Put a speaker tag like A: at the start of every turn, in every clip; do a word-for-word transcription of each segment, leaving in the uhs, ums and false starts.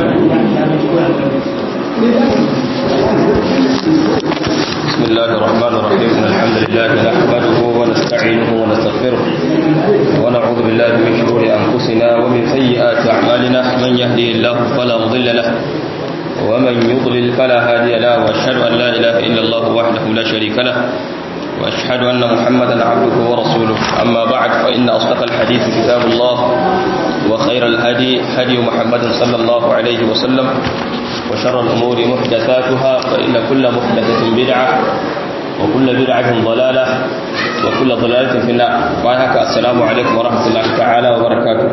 A: بسم الله الرحمن الرحيم الحمد لله نحمده ونستعينه ونستغفره ونعوذ بالله من شرور أنفسنا ومن سيئات أعمالنا من يهدي الله فلا مضل له ومن يضلل فلا هادي له وأشهد أن لا إله إلا الله وحده لا شريك له وأشهد أن محمدا عبده ورسوله أما بعد فإن أصدق الحديث كتاب الله وخير الهدي هدي محمد صلى الله عليه وسلم وشر الأمور محدثاتها فإن كل محدثة بدعة وكل بدعة ضلالة وكل ضلالة في النار. وعليك السلام عليكم ورحمة الله تعالى وبركاته.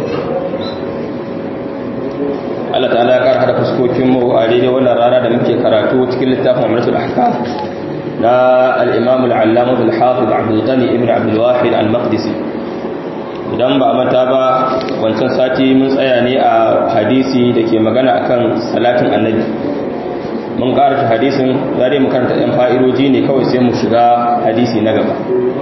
A: Allah ta'ala ya ƙara hada fuskokinmu a daidai wannan rana da muke karatu cikin littafin Umratul Ahkam na al-Imam al-Allamah al-Hafiz Abdul Ghani ibn Abdul Wahid al-Maqdisi. Idan ba mata ba wancan sati mun tsaya ne a hadisi da ke magana akan salatin annabi. Mun karanta hadisin zare mu karanta ɗan fa'idoji ne kawai sai mu shiga hadisi na gaba.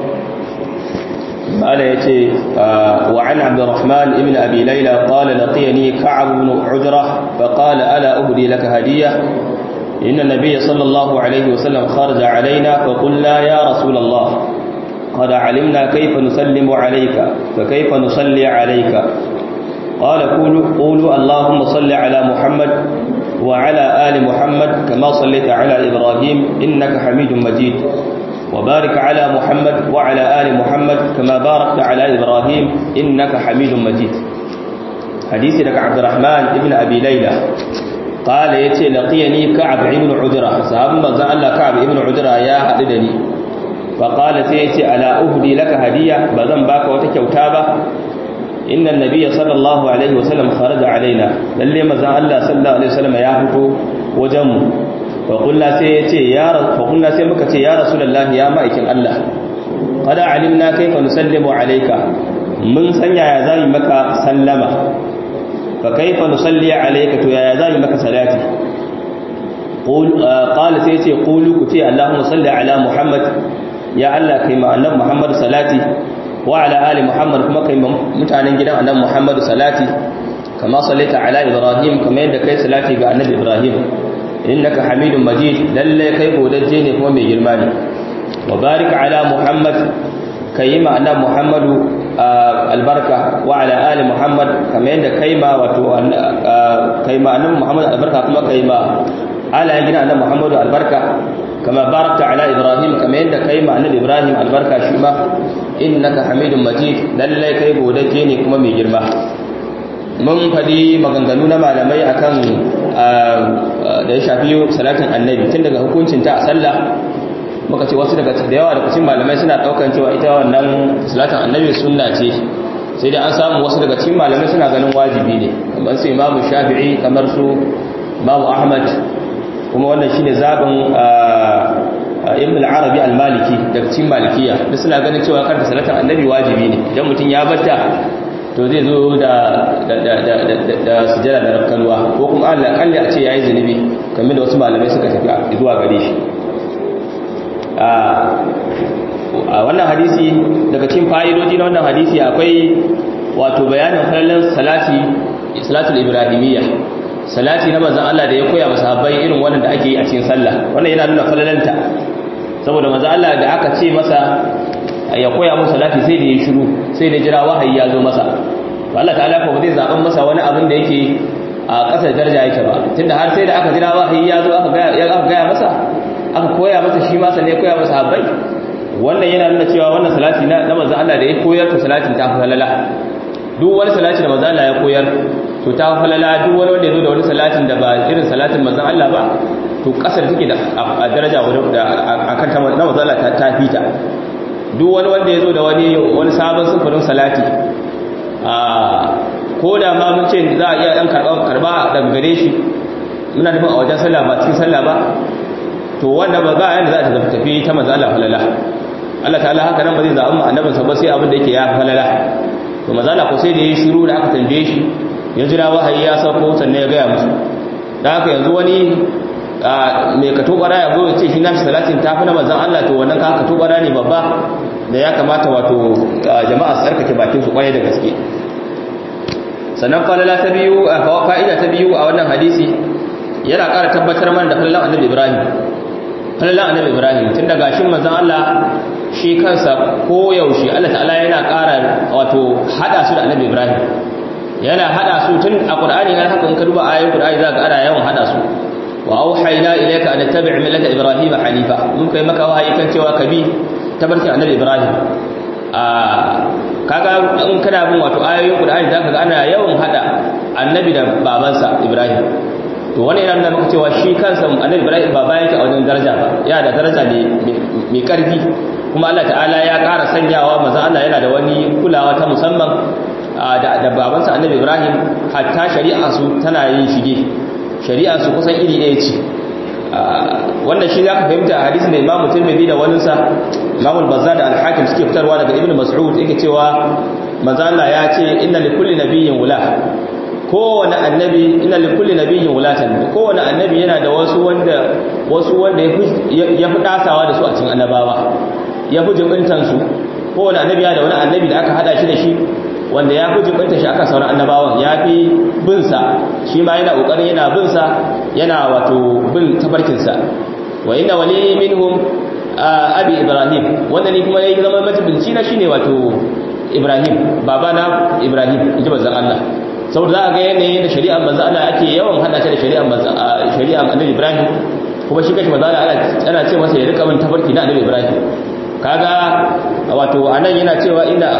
A: قال يتي وعن عبد الرحمن ابن أبي ليلى قال لقيني كعب بن عجرة فقال ألا أهدي لك هدية إن النبي صلى الله عليه وسلم خرج علينا فقلنا يا رسول الله قد علمنا كيف نسلم عليك فكيف نصلي عليك قال قولوا, قولوا اللهم صل على محمد وعلى آل محمد كما صليت على إبراهيم إنك حميد مجيد وبارك على محمد وعلى آل محمد كما باركت على إبراهيم إنك حميد مجيد. حديث لك عبد الرحمن ابن أبي ليلى قال يتي لقيني كعب ابن عجرة صحاب ما زال كعب ابن عجرة يا حددني فقال سيتي ألا أهدي لك هدية بذن باك وتكوتابة إن النبي صلى الله عليه وسلم خرج علينا للي ما زال الله صلى الله عليه وسلم يهدو وجم فقلنا سيتي يا فقلنا سيمكتي يا رسول الله يا مائكين الله قد علمنا كيف نسلم عليك من سنيا يا زاي مكة سلم فكيف نصلي عليك تو يا زاي مكة صلاتي قول قال سيتي قولوا كتي اللهم صل على محمد يا الله كما أن محمد صلاتي وعلى آل محمد كما كما متعنين جدا أن محمد صلاتي كما صليت على إبراهيم كما يدك صلاتي بأن إبراهيم إنك حميد مجيد للي كيف ودجيني كما بيجرماني وبارك على محمد كيما أن محمد آه البركة وعلى آل محمد كما يدك كيما آه كيما أن محمد البركة كما كيما على جنا أن محمد البركة كما باركت على إبراهيم كما يدك كيما أن إبراهيم البركة شما إنك حميد مجيد للي كيف ودجيني كما بيجرماني. mun faɗi maganganu na malamai akan da ya shafi salatin annabi tun daga hukuncin ta a sallah muka ce wasu daga da yawa daga cikin malamai suna daukan cewa ita wannan salatin annabi sunna ce sai dai an samu wasu daga cikin malamai suna ganin wajibi ne kamar su Imam Shafi'i kamar su Imam Ahmad kuma wannan shine zabin Ibn al-Arabi al-Maliki daga cikin Malikiya duk suna ganin cewa karanta salatin annabi wajibi ne idan mutum ya barta to zai zo da da sujada da rakkalwa ko kuma Allah kalli a ce yayi zunubi kamar da wasu malamai suka tafi zuwa gare shi a wannan hadisi daga cikin fa'idoji na wannan hadisi akwai wato bayanin falalan salati salatul ibrahimiyya salati na manzon Allah da ya koya masa sahabbai irin wannan da ake yi a cikin sallah wannan yana nuna falalanta saboda manzon Allah da aka ce masa ya koya musu salati sai da ya shiru sai da jira wahayi ya zo masa to Allah ta'ala ko zai zaban masa wani abin da yake a kasar daraja yake ba tunda har sai da aka jira wahayi ya zo aka ga aka ga masa aka koya masa shi ma sai ya koya masa habbai wannan yana nuna cewa wannan salati na na manzon Allah da ya koyar to salatin ta falala duk wani salati da manzon Allah ya koyar to ta falala duk wani wanda ya zo da wani salatin da ba irin salatin manzon Allah ba to kasar take da a daraja da akan ta manzon Allah ta fita duk wani wanda ya zo da wani wani sabon sufurin salati a ko da ma mun ce za a iya ɗan karɓa daga gare shi muna nufin a wajen sallah ba cikin sallah ba to wanda ba za a yadda za ta tafi ta manzo Allah falala Allah ta'ala haka nan ba zai zaɓi annabinsa ba sai abin da yake ya falala to manzo Allah ko sai da ya shiru da aka tambaye shi ya jira wahayi ya sauko sannan ya gaya musu da haka yanzu wani mai katobara ya zo ya ce shi nashi salatin tafi na manzan Allah to wannan ka katobara ne babba da ya kamata wato jama'a su tsarkake bakin su kwarai da gaske. sannan falala ta biyu fa'ida ta biyu a wannan yana ƙara tabbatar mana da falalan annabi Ibrahim falalan annabi Ibrahim tun daga shin manzon Allah shi kansa ko yaushe Allah ta'ala yana ƙara wato hada su da annabi Ibrahim yana hada su tun a Qur'ani har haka in ka duba ayoyin Qur'ani zaka ana yawan hada su wa auhayna ilayka an tattabi' millata Ibrahim hanifa mun kai maka wahayi kan cewa kabi tabarkin annabi Ibrahim a kaga in kana bin wato ayoyin Qur'ani zaka ga ana yawan hada annabi da babansa Ibrahim to wannan yana nuna maka cewa shi kansa annabi Ibrahim baba yake a wajen daraja ba ya da daraja ne mai karfi kuma Allah ta'ala ya ƙara sanyawa manzon Allah yana da wani kulawa ta musamman da da babansa annabi Ibrahim hatta shari'a su tana yin shige shari'a su kusan iri ɗaya ce wannan shi zaka fahimta a hadisin da Imam Tirmidhi da wani sa Imam al-Bazzar da al-Hakim suke fitarwa daga Ibn Mas'ud yake cewa manzo Allah ya ce inna likulli nabiyyin wula kowane annabi inna likulli nabiyyin wulatan kowane annabi yana da wasu wanda wasu wanda ya fi dasawa da su a cikin annabawa ya fi jibintan su kowane annabi yana da wani annabi da aka hada shi da shi wanda ya fi jibinta shi aka sauran annabawan ya fi bin sa shi ma yana kokarin yana bin sa yana wato bin tabarkin sa wa inna wali minhum abi Ibrahim wanda ni kuma yayi zama majibinci na shine wato Ibrahim babana Ibrahim inji manzon Allah saboda za a ga yanayin da shari'ar manzon Allah ake yawan hada ta da shari'ar manzon shari'ar Annabi Ibrahim kuma shi kashi manzon Allah ana ce masa ya rika bin tabarki na Annabi Ibrahim kaga wato anan yana cewa inna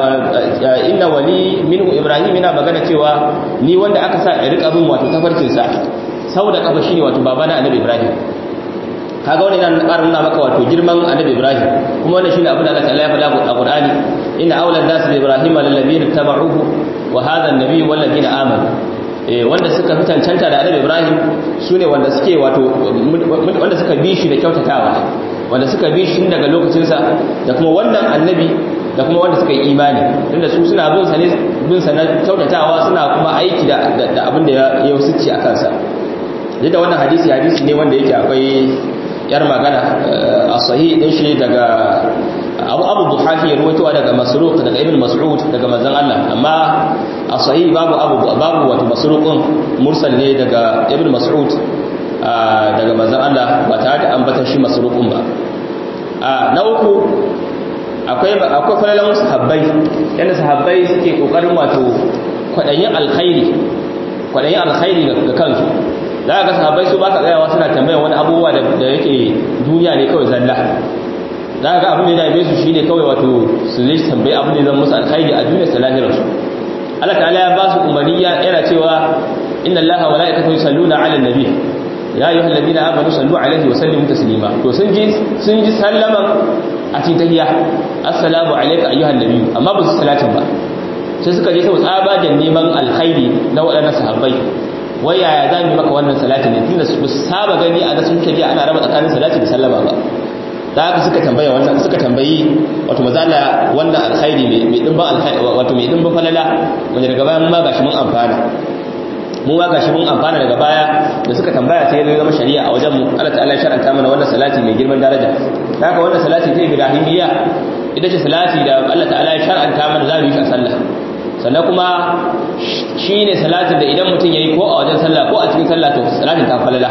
A: inna wali minhu Ibrahim yana magana cewa ni wanda aka sa ya rika bin wato tafarkin sa saboda kafa shine wato babana Annabi Ibrahim kaga wannan yana ƙara nuna maka wato girman Annabi Ibrahim kuma wannan shine abin da Allah ta'ala ya faɗa a Qur'ani inna awla an-nas bi Ibrahim lillazina tabauhu wa hadha an-nabiy wal ladina amanu eh wanda suka fi cancanta da Annabi Ibrahim sune wanda suke wato wanda suka bi shi da kyautatawa wanda suka bi shi daga lokacin sa da kuma wannan annabi da kuma wanda suka yi imani tunda su suna bin sa ne bin sa na kyautatawa suna kuma aiki da da abin da ya yusuci a kansa da wannan hadisi hadisi ne wanda yake akwai yar magana a sahih din shi daga Abu Abu Duhafi ruwaitowa daga Masruq daga Ibn Mas'ud daga manzon Allah amma a sahih babu Abu babu wato Masruqun mursal ne daga Ibn Mas'ud daga manzon Allah ba tare da ambata shi Masruqun ba na uku akwai akwai falalan sahabbai yanda sahabbai suke kokarin wato kwadayin alkhairi kwadayin alkhairi ga kansu za ga sahabbai su baka tsayawa suna tambayar wani abubuwa da yake duniya ne kawai zalla za ga abin da ya dame su shine kawai wato su zai tambayi abin da zan musu alkhairi a duniyar sa lahirar su Allah ta'ala ya ba su umarni yana cewa inna Allaha wa malaikatahu yusalluna 'alan nabi ya ayyuhal ladina amanu sallu 'alaihi wa sallimu taslima to sun ji sun ji sallaman a cikin tahiyya assalamu alayka ayyuhan nabi amma ba su salatin ba sai suka je sau tsabagen neman alkhairi na waɗannan sahabbai wai yaya za mu maka wannan salati ne tunda su saba gani a nasun shari'a ana raba tsakanin salati da sallama ba da haka suka tambaya wannan suka tambayi wato mazala wannan alkhairi mai mai dimban alkhairi wato mai dimban falala wanda daga baya mun ma gashi mun amfana mu ma gashi mun amfana daga baya da suka tambaya sai ya zama shari'a a wajen mu Allah ta'ala ya shar'anta mana wannan salati mai girman daraja da haka wannan salati ta ibrahimiyya ita ce salati da Allah ta'ala ya shar'anta mana za mu yi shi a sallah sannan kuma shi ne salatin da idan mutum ya yi ko a wajen sallah ko a cikin sallah to salatin ta falala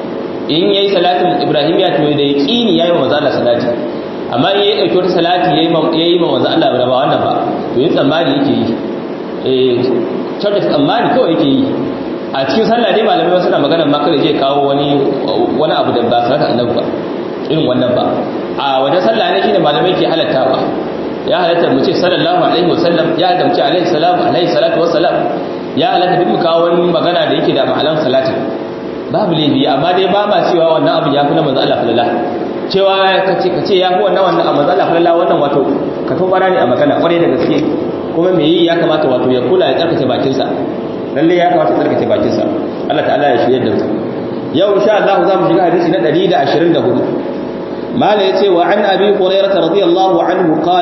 A: in ya yi salatin ibrahimiyya to da ya ƙini ya yi ma maza Allah salati amma in ya ɗauki wata salati ya yi ma maza Allah ba wannan ba to yin tsammani yake yi kyautar tsammani kawai yake yi a cikin sallah dai malamai wasu na magana ma kada zai kawo wani abu da ba salatin annabi ba irin wannan ba a wajen sallah ne shine malamai ke halattawa ya halatta mu ce sallallahu alaihi wasallam ya halatta mu ce alaihi salamu alaihi salatu wassalam ya halatta duk mu kawo wani magana da yake da ma'anar salati babu laifi amma dai ba ma cewa wannan abu ya fi na manzo Allah falala cewa kace kace ya fi wannan wannan manzo Allah falala wannan wato ka to bara ne a magana kware da gaske kuma me yi ya kamata wato ya kula ya tsarkake bakin sa lalle ya kamata ya tsarkake bakin sa Allah ta'ala ya shirye da mu yau insha Allah za mu shiga hadisi na ɗari da ashirin da hudu ماذا يتي وعن أبي هريرة رضي الله عنه قال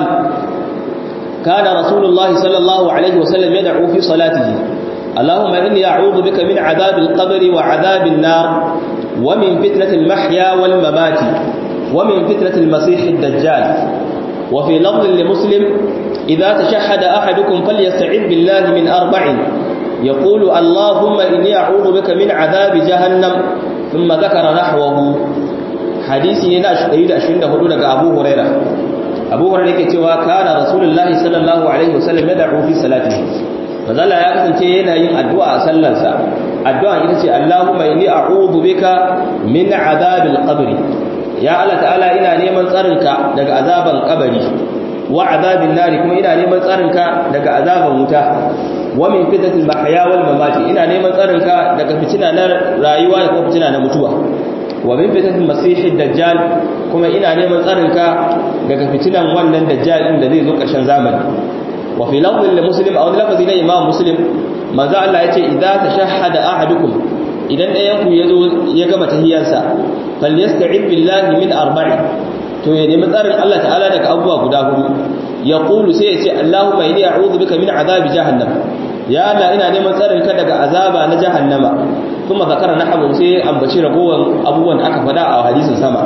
A: كان رسول الله صلى الله عليه وسلم يدعو في صلاته اللهم إني أعوذ بك من عذاب القبر وعذاب النار ومن فتنة المحيا والممات ومن فتنة المسيح الدجال وفي لفظ لمسلم إذا تشهد أحدكم فليستعذ بالله من أربع yaqulu Allahumma inni a'udhu bika min 'adhabi jahannam thumma dhakara nahwahu. Hadisi ne na ɗari da ashirin da hudu daga Abu Hurairah. Abu Hurairah yake cewa kana Rasulullahi sallallahu alaihi wasallam yad'u fi salatihi. Manzala ya kasance yana yin addu'a a sallarsa. Addu'a ita ce Allahumma inni a'udhu bika min 'adhabil qabr. Ya Allah ta'ala ina neman tsarinka daga azaban kabari wa 'adhabin nari, kuma ina neman tsarinka daga azaban wuta, wa min fitnatil mahya wal mamati, ina neman tsarinka daga fitina na rayuwa da kuma fitina na mutuwa, wa min fitnatil masihid dajjal, kuma ina neman tsarinka daga fitinan wannan dajjal din da zai zo ƙarshen zamani. wa fi lafzin muslim aw lafzi na imam muslim manzo Allah yace idza tashahhada ahadukum, idan ɗayan ku yazo ya gama tahiyarsa, falyasta'id billahi min arba'in, to ya nemi tsarin Allah ta'ala daga abubuwa guda hudu. yaqulu sai yace Allahumma inni a'udhu bika min azabi jahannam, ya Allah ina neman tsarin ka daga azaba na jahannama. kuma zakara nahabu, sai ambaci ragowar abubuwan da aka faɗa a hadisin sama.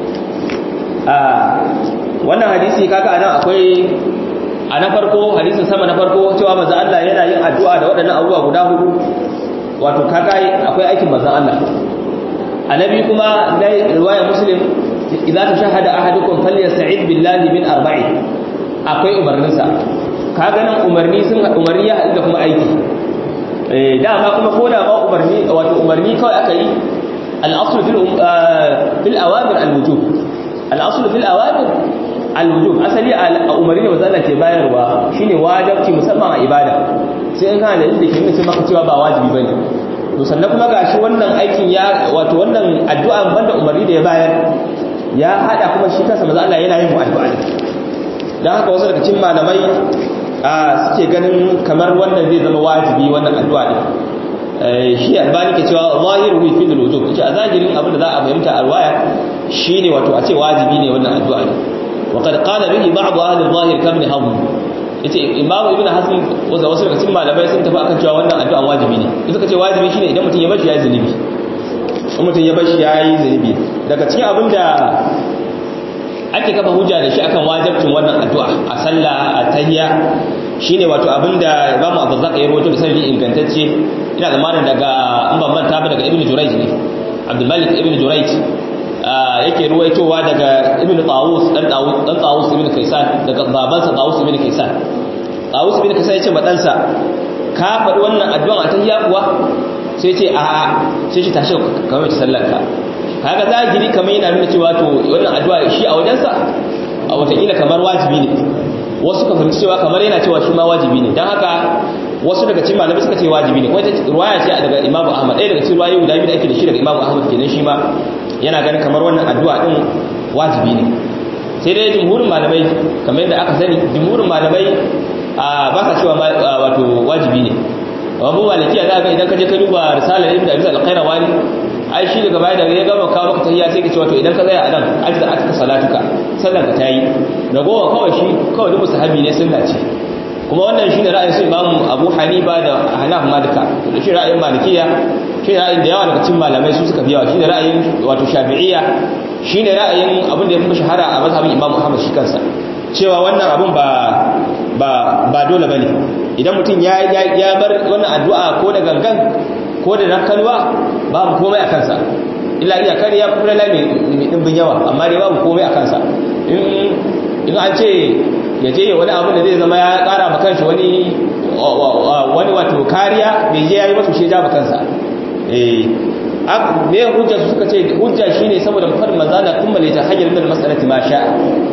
A: a wannan hadisi kaga anan akwai a na farko, hadisin sama na farko cewa manzo Allah yana yin addu'a da waɗannan abubuwa guda hudu, wato kaga akwai aikin manzo Allah. annabi kuma na riwaya muslim idza tashahhada ahadukum falyasta'id billahi min arba'in, akwai umarnin sa. kaga nan umarni sun umarni ya haɗu da kuma aiki. eh dama kuma ko da ba umarni, wato umarni kawai aka yi, al-aslu fil fil awamir al-wujub, al-aslu fil awamir al-wujub, asali a umarni ne wanda ke bayarwa shine wajibi musamman a ibada, sai in kana da inda ke nuna maka cewa ba wajibi bane. to sannan kuma gashi wannan aikin ya, wato wannan addu'a banda umarni da ya bayar, ya hada kuma shi kansa manzo Allah yana yin addu'a. dan haka wasu daga cikin malamai a suke ganin kamar wannan zai zama wajibi, wannan addu'a din. shi albani ke cewa zahiru fi al-wujub, ce a zahirin abin da za a fahimta a riwaya shine wato a ce wajibi ne wannan addu'a din. وقد قال به بعض اهل الظاهر كابن حزم, yace imamu ibnu hazm wasu wasu daga cikin malamai sun tafi akan cewa wannan addu'a wajibi ne. suka ce wajibi shine idan mutum ya bashi yayi zunubi, in mutum ya bashi yayi zunubi. daga cikin abinda ake kafa hujja da shi akan wajibcin wannan addu'a a sallah, a tahiyya, shine wato abinda imamu Abu Zaka ya rawaito da sanadi ingantacce, ina zamanin daga in ban manta ba daga ibnu Jurayj ne, Abdul Malik ibnu Jurayj yake ruwaitowa daga ibn Tawus dan Tawus dan Tawus ibn Kaysan, daga babansa Tawus ibn Kaysan. Tawus ibn Kaysan yace ma dansa, ka faɗi wannan addu'a a tahiyya kuwa? sai ce a sai shi tashi kamar ta sallarka. kaga zahiri kamar yana nuna cewa to wannan addu'a shi a wajensa a wataƙila kamar wajibi ne. wasu ka fahimci cewa kamar yana cewa shi ma wajibi ne, dan haka wasu daga cikin malamai suka ce wajibi ne. wata ruwaya ce daga Imam Ahmad, ɗaya daga cikin ruwayoyi guda biyu da ake da shi daga Imam Ahmad kenan, shi ma yana ganin kamar wannan addu'a din wajibi ne. sai dai jumhurin malamai kamar yadda aka sani, jumhurin malamai ba sa cewa wato wajibi ne. Abu Malikiya za ga idan ka je ka duba risalar Ibn Abi al-Qayrawani, ai shi daga baya da ya gama kawo maka tahiyya sai ka ce wato idan ka tsaya a nan ajza aka salatuka, sallan ka tayi. ragowa kawai shi kawai duk sahabi ne, sunna ce. kuma wannan shine ra'ayin su Imam Abu Hanifa da Hanaf Malika, da shi ra'ayin Malikiya, shi ra'ayin da yawa daga cikin malamai su suka fi yawa, shine ra'ayin wato Shafi'iyya, shine ra'ayin abin da ya fi shahara a mazhabin Imam Muhammad shi kansa, cewa wannan abin ba ba ba dole bane. idan mutum ya ya bar wannan addu'a ko da gangan ko da nakalwa, babu komai a kansa, illa iya kare ya kula mai dimbin yawa, amma dai babu komai a kansa. in in an ce ya je wani abu da zai zama ya kara ma kanshi wani wani wato kariya, bai je yayi wato shi ja ma kansa. eh me hujja su suka ce hujja shine saboda farin manzala kuma la tahajjal min al-mas'alati ma sha'a,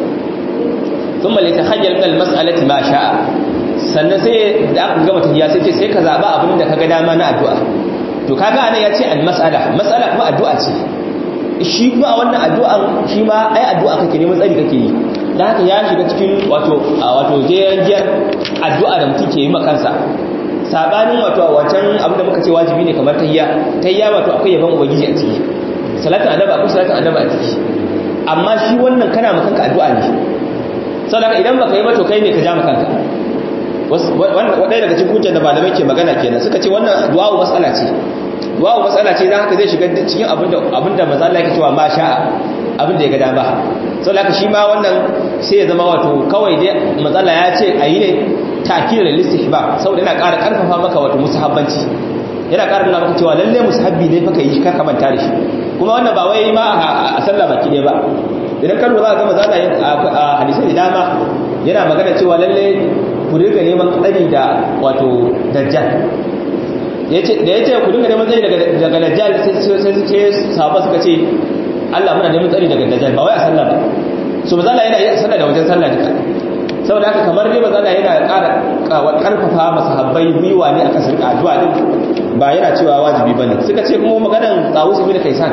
A: thumma la tahajjal min al-mas'alati ma sha'a. sannan sai da aka gama tahiyya sai ce sai ka zaba abin da kaga dama na addu'a. to kaga anan ya ce al-mas'ala, mas'ala kuma addu'a ce. shi kuma a wannan addu'an shi ma ai addu'a kake neman tsari kake yi, dan haka ya shiga cikin wato wato jiyar addu'a da mutum ke yi makansa. sabanin wato wancan abin da muka ce wajibi ne kamar tahiyya, tahiyya wato akwai yaban ubangiji a ciki, salatin annabi akwai salatin annabi a ciki, amma shi wannan kana makanka addu'a ne. saboda idan baka yi ba to kai ne ka ja makanka. wannan wadai daga cikin hujjar da malamai ke magana kenan, suka ce wannan du'a mas'ala ce, du'a mas'ala ce, dan haka zai shiga cikin abinda abinda manzo Allah yake cewa ma sha'a, abinda ya ga dama. saboda haka shi ma wannan sai ya zama wato kawai dai manzo Allah ya ce ayi ne, ta'kid lil istihbab saboda yana ƙara karfafa maka wato musahabbanci yana ƙara nuna maka cewa lalle musahabbi ne fa kai shi ka manta da shi kuma wannan ba wai ma a sallah baki ne ba idan ka lura ga mazala yin a hadisi da dama yana magana cewa lalle ku riga neman tsari da wato dajjal yace da yace ku dinga neman tsari daga daga dajjal sai sai sai sahaba suka ce Allah muna neman tsari daga dajjal ba wai a sallah ba so mazala yana yin sallah da wajen sallah duka saboda haka kamar dai mazala yana ƙara karfafa masahabbai biwa ne akan sirka addu'a din ba yana cewa wajibi bane suka ce kuma maganar Tawus ibn Kaysan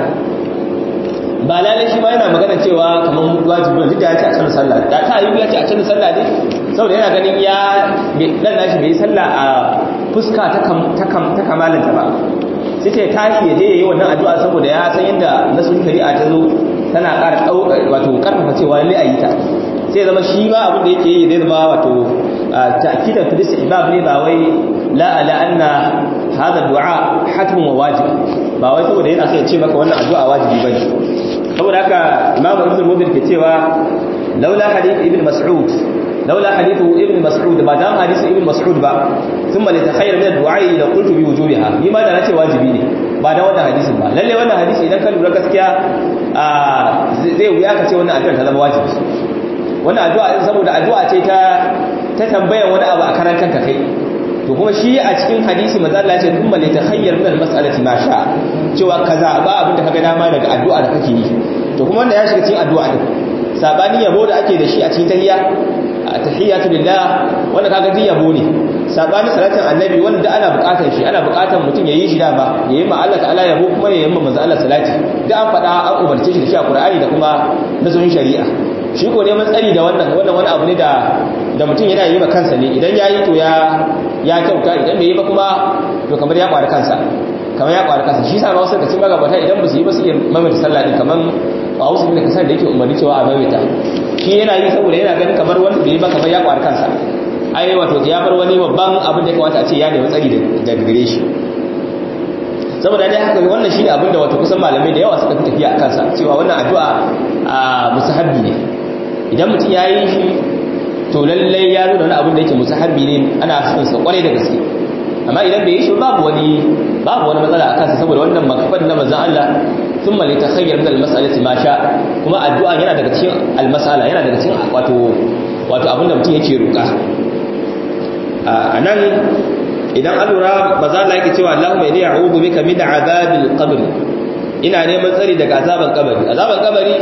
A: ba lalai shi ma yana magana cewa kamar wajibi ne da ya ce a cikin sallah da ta yi ya ce a cikin sallah ne saboda yana ganin ya dan nashi bai sallah a fuska ta kam ta kam ta kamalanta ba sai ce tashi ya je yayi wannan addu'a saboda ya san yadda nasu shari'a ta zo tana ƙara wato karfafa cewa lalle ayi ta sai zama shi ma abin da yake yi zai zama wato ta'kidan fi istihbab ne ba wai la ala anna hada du'a hatmun wa wajib ba wai saboda yana so ya ce maka wannan addu'a wajibi bane saboda haka Imam Ibn Mubin ke cewa laula hadith Ibn Mas'ud laula hadith Ibn Mas'ud ba dan hadith Ibn Mas'ud ba thumma litakhayyar min ad-du'a la qultu bi wujubiha ni ma da nace wajibi ne ba dan wannan hadisin ba lalle wannan hadisi idan ka lura gaskiya zai wuya ka ce wannan addu'a ta zama wajibi wannan addu'a din saboda addu'a ce ta ta tambayan wani abu a karan kanka kai to kuma shi a cikin hadisi manzo Allah ya ce thumma litakhayyar min al-mas'alati ma sha cewa kaza ba abin da kaga dama daga addu'a da kake yi to kuma wanda ya shiga cikin addu'a din sabani yabo da ake da shi a cikin tahiyya tahiyatu lillah wanda kaga din yabo ne sabani salatin annabi wanda ana bukatar shi ana bukatar mutum yayi shi da ba yayi ma Allah ta'ala yabo kuma yayi ma manzo Allah salati da an fada an umarce shi da shi a Qur'ani da kuma nazarin shari'a shi ko neman tsari da wannan wannan wani abu ne da da mutum yana yi ma kansa ne idan yayi to ya ya kyauta idan bai yi ba kuma to kamar ya kwara kansa kamar ya kwara kansa shi sa ba wasu da cikin magabata idan ba su yi ba su yi mamaita sallah din kamar a wasu ne kasan da yake umarni cewa a mamaita shi yana yi saboda yana ganin kamar wanda bai yi ba kamar ya kwara kansa ai wato ya bar wani babban abin da ya kamata a ce ya nemi tsari da gare shi saboda dai haka wannan shi ne abin da wato kusan malamai da yawa suka fi tafiya a kansa cewa wannan addu'a a musahabbi ne idan mutum ya yi shi to lallai ya nuna wani abin da yake musahabbi ne ana son sa kwarai da gaske amma idan bai yi shi babu wani babu wani matsala a kansa saboda wannan makafar na manzon Allah thumma li takhayyar min al-mas'alati ma sha kuma addu'a yana daga cikin al-mas'ala yana daga cikin wato wato abin da mutum yake roƙa anan idan an lura manzon Allah yake cewa Allahumma inni a'udhu bika min 'adhabil qabr ina neman tsari daga azaban kabari azaban kabari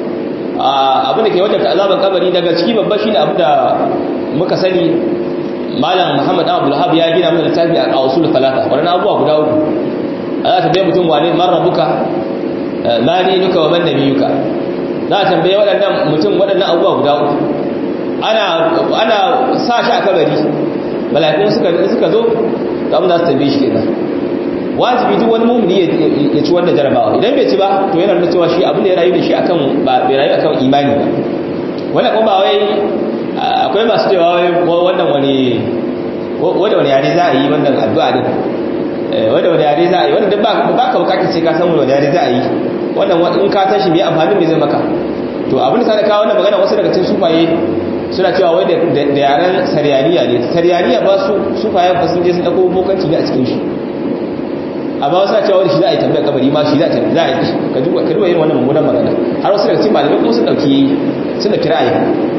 A: abin da ke wajen azaban kabari daga ciki babba shine abu da muka sani malam Muhammad Abdul Wahhab ya gina mana littafi a usul talata wannan abubuwa guda uku za ta bai mutum wane man rabbuka ma dinuka wa man nabiyuka za ta tambaye waɗannan mutum waɗannan abubuwa guda uku ana ana sa shi a kabari mala'ikun suka suka zo da abin da su tambaye shi kenan wajibi duk wani mumini ya ci wannan jarabawa idan bai ci ba to yana nuna cewa shi abin da ya rayu da shi akan ba bai rayu akan imani ba wannan kuma ba wai akwai masu cewa wai wannan wani wanda wani yare za a yi wannan addu'a din wanda wani yare za a yi wannan duk ba ka bukatar sai ka san wani yare za a yi wannan in ka tashi mai amfani mai zai maka to abin da sa da kawo wannan magana wasu daga cikin sufaye suna cewa wai da yaren sariyaniya ne sariyaniya ba su sufaye ba sun je sun dauko bokanci ne a cikin shi amma wasu na cewa wani shi za a yi tambayar kabari ma shi za a yi ka duba yin wannan mummunan magana har wasu daga cikin malamai kuma sun dauki sun da kirayi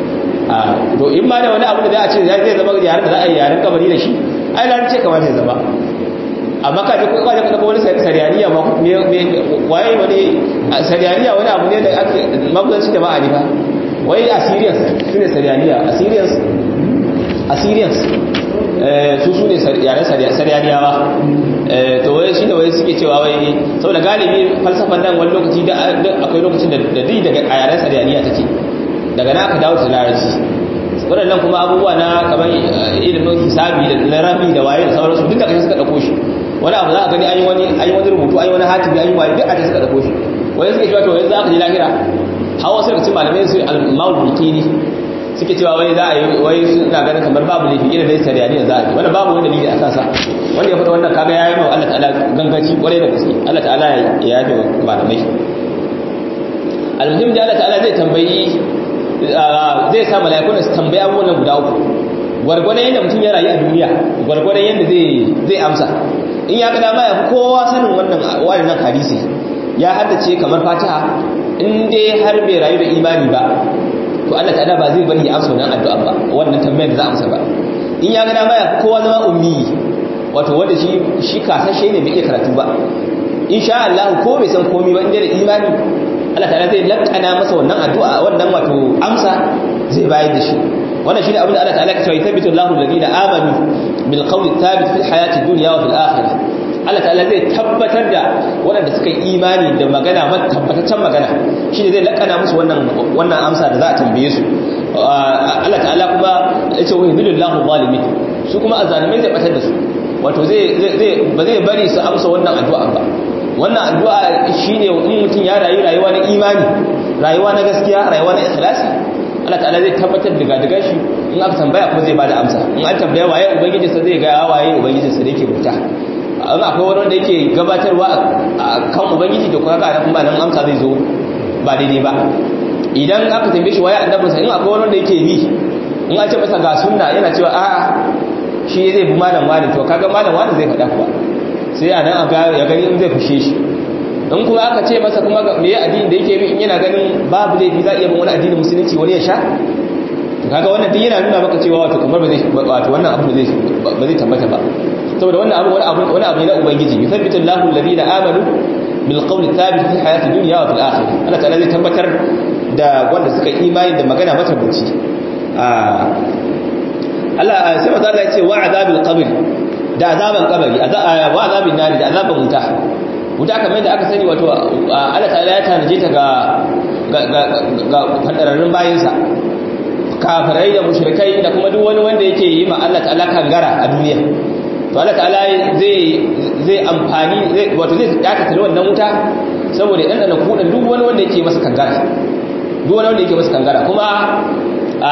A: to in ma da wani abu da za a ce zai zama yaren da za a yi yaren kabari da shi ai larabci kamar zai zama amma ka je ko ka je ka wani sariyaniya ma waye wani sariyaniya wani abu ne da ake magudanci da ba a ne ba wai assyrians su ne sariyaniya assyrians assyrians su su ne yaren sariyaniyawa to wai shi da wai suke cewa wai saboda galibi falsafan nan wani lokaci da akwai lokacin da dai daga a yaren sariyaniya take daga na aka dawo da larabci waɗannan kuma abubuwa na kamar ilimin hisabi da larami da waye da sauransu duk da kashe suka ɗauko shi wani abu za a gani an yi wani an yi wani rubutu an yi wani hatimi an yi waye duk a kashe suka ɗauko shi wani suke cewa to yanzu aka je lahira hawa wasu daga cikin malamai su al-mawul bulkini suke cewa wai za a yi wai suna ganin kamar babu laifi irin dai sariyani da za a yi wannan babu wani dalili a kansa wanda ya faɗa wannan kaga ya yi wa Allah ta'ala gangaci kwarai da gaske Allah ta'ala ya yafe wa malamai almuhim da Allah ta'ala zai tambayi zai sa mala'ikun su tambaya abubuwan guda uku gwargwadon yadda mutum ya rayu a duniya gwargwadon yadda zai zai amsa in ya ga dama ya fi kowa sanin wannan wannan hadisi ya haddace kamar Fatiha in dai har bai rayu da imani ba to Allah ta'ala ba zai bari ya amsa wannan addu'a ba wannan tambayar da za a amsa ba in ya ga dama ya fi kowa zama ummi wato wanda shi shi kasashe ne bai iya karatu ba insha Allah ko bai san komai ba inda da imani Allah ta'ala zai lakana masa wannan addu'a wannan wato amsa zai bayar da shi wannan shine abin da Allah ta'ala ya ce yathabitu Allahu alladhina amanu bil qawli thabit fil hayati dunya wa fil akhirah Allah ta'ala zai tabbatar da waɗanda suka yi imani da magana tabbataccen magana shine zai lakana musu wannan wannan amsa da za a tambaye su Allah ta'ala kuma ya ce wa yudhillahu zalimin su kuma azalimai zai batar da su wato zai zai ba zai bari su amsa wannan addu'a ba wannan addu'a shine in mutum ya rayu rayuwa na imani rayuwa na gaskiya rayuwa na ikhlasi Allah ta'ala zai tabbatar da gadigan shi in aka tambaya kuma zai bada amsa in an tambaya waye ubangijinsa zai ga waye ubangijinsa da yake bauta an akwai wani wanda yake gabatarwa kan ubangiji da kuma ga kuma nan amsa zai zo ba daidai ba idan aka tambaye shi waye annabinsa in akwai wani wanda yake bi in an ce masa ga sunna yana cewa a'a shi zai bi malam wani to kaga malam wani zai faɗa kuwa sai a nan ya gani in zai fushe shi in kuma aka ce masa kuma me addini da yake bi in yana ganin babu laifi za a iya bin wani addinin musulunci wani ya sha to kaga wannan duk yana nuna maka cewa wato kamar ba zai wato wannan abu zai ba zai tabbata ba saboda wannan abu wani abu wani abu ne na ubangiji yuthabbitu Allahu alladhina amanu bil qawli thabit fi hayati dunya wa fil akhirah Allah ta'ala zai tabbatar da wanda suka imani da magana matabbaci Allah sai manzo Allah ya ce wa azabil qabr da azaban kabari wa azabin nari da azaban wuta wuta kamar da aka sani wato Allah ta'ala ya tanaje ta ga ga fadararrun bayinsa kafirai da mushrikai da kuma duk wani wanda yake yi ma Allah ta'ala kangara a duniya to Allah ta'ala zai zai amfani zai wato zai dakata wannan wuta saboda dan dan kudan duk wani wanda yake masa kangara duk wani wanda yake masa kangara kuma a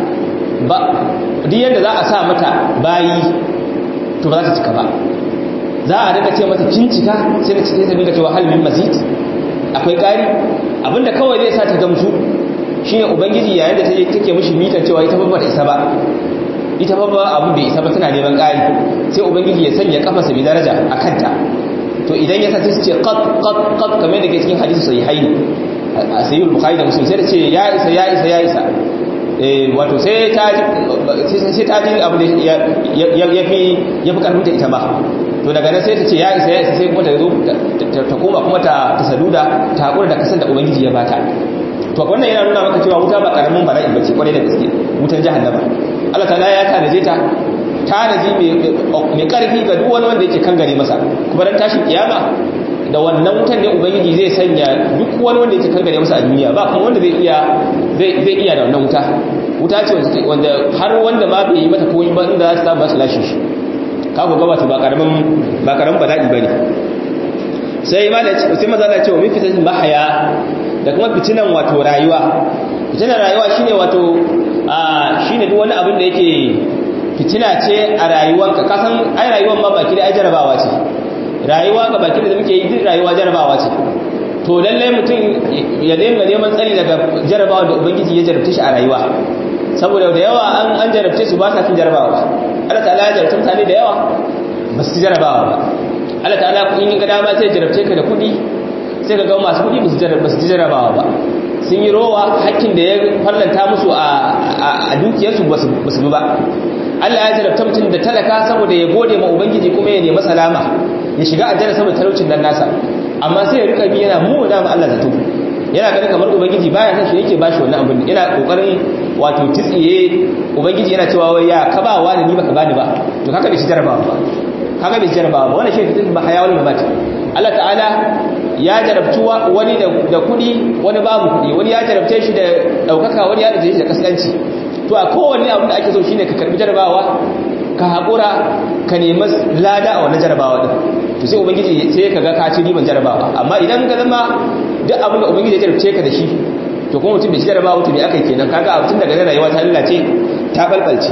A: ba duk yanda za a sa mata bayi to ba za ta cika ba za a daga ce mata cincika sai da cikin sabin da cewa halmin mazid akwai ƙari abinda kawai zai sa ta gamsu shine ubangiji yayin da take mishi mitan cewa ita babba da isa ba ita babba abin da isa ba tana neman ƙari sai ubangiji ya sanya kafarsa bi daraja a kanta to idan ya sa sai su ce qat qat qat kamar da ke cikin hadisi sahihaini a sahih bukhari da muslim sai da ce ya isa ya isa ya isa wato sai ta sai ta ji abu da ya fi karfin ta ita ba to daga nan sai ta ce ya isa ya isa sai kuma ta zo ta koma kuma ta saduda ta haƙura da kasan da ubangiji ya bata to wannan yana nuna maka cewa wuta ba karamin bala'i bace kwarai da gaske wutan jahannama Allah ta'ala ya tanaje ta tanaji mai karfi ga duk wani wanda yake kangare masa kuma dan tashin kiyama da wannan wutan ne ubangiji zai sanya duk wani wanda yake kangare masa a duniya ba kuma wanda zai iya zai zai iya da wannan wuta wuta ce wanda har wanda ma bai yi mata koyi ba inda za ta samu su lashe shi ka ku gaba ba karamin ba karamin bala'i bane sai ma da sai maza na cewa min fitatin mahaya da kuma fitinan wato rayuwa fitinan rayuwa shine wato a shine duk wani abin da yake fitina ce a rayuwanka kasan ai rayuwan ma baki da ai jarabawa ce rayuwa ga baki da muke yi duk rayuwa jarabawa ce to lallai mutum ya dinga neman tsari daga jarabawa da ubangiji ya jarabta shi a rayuwa saboda da yawa an an jarabce su ba sa cin jarabawa Allah ta'ala ya jarabta mutane da yawa ba su jarabawa ba Allah ta'ala in ga dama sai jarabce ka da kudi sai ka ga masu kudi ba su jaraba su jarabawa ba sun yi rowa hakkin da ya farlanta musu a dukiyarsu ba su ba Allah ya jarabta mutum da talaka saboda ya gode ma ubangiji kuma ya nemi salama ya shiga aljanna saboda talaucin nan nasa amma sai ya rika bi yana mu da Allah zato yana ganin kamar ubangiji baya san shi yake bashi wannan abin yana kokarin wato tsiye ubangiji yana cewa wai ya ka ba wani ni baka bani ba to haka bai shi jarabawa ba haka bai jarabawa ba wannan shi fitin ba hayawul mamat Allah ta'ala ya jarabtu wani da kudi wani babu kudi wani ya jarabce shi da daukaka wani ya jarabce shi da kaskanci to a kowanne abin da ake so shine ka karbi jarabawa ka haƙura ka nemi lada a wannan jarabawa din to sai ubangiji sai ka ga ka ci riban jarabawa amma idan ka zama duk abin da ubangiji ya jarabce ka da shi to kuma mutum bai ci jarabawa to me aka yi kenan kaga abin daga rayuwa ta lalace ta balbalce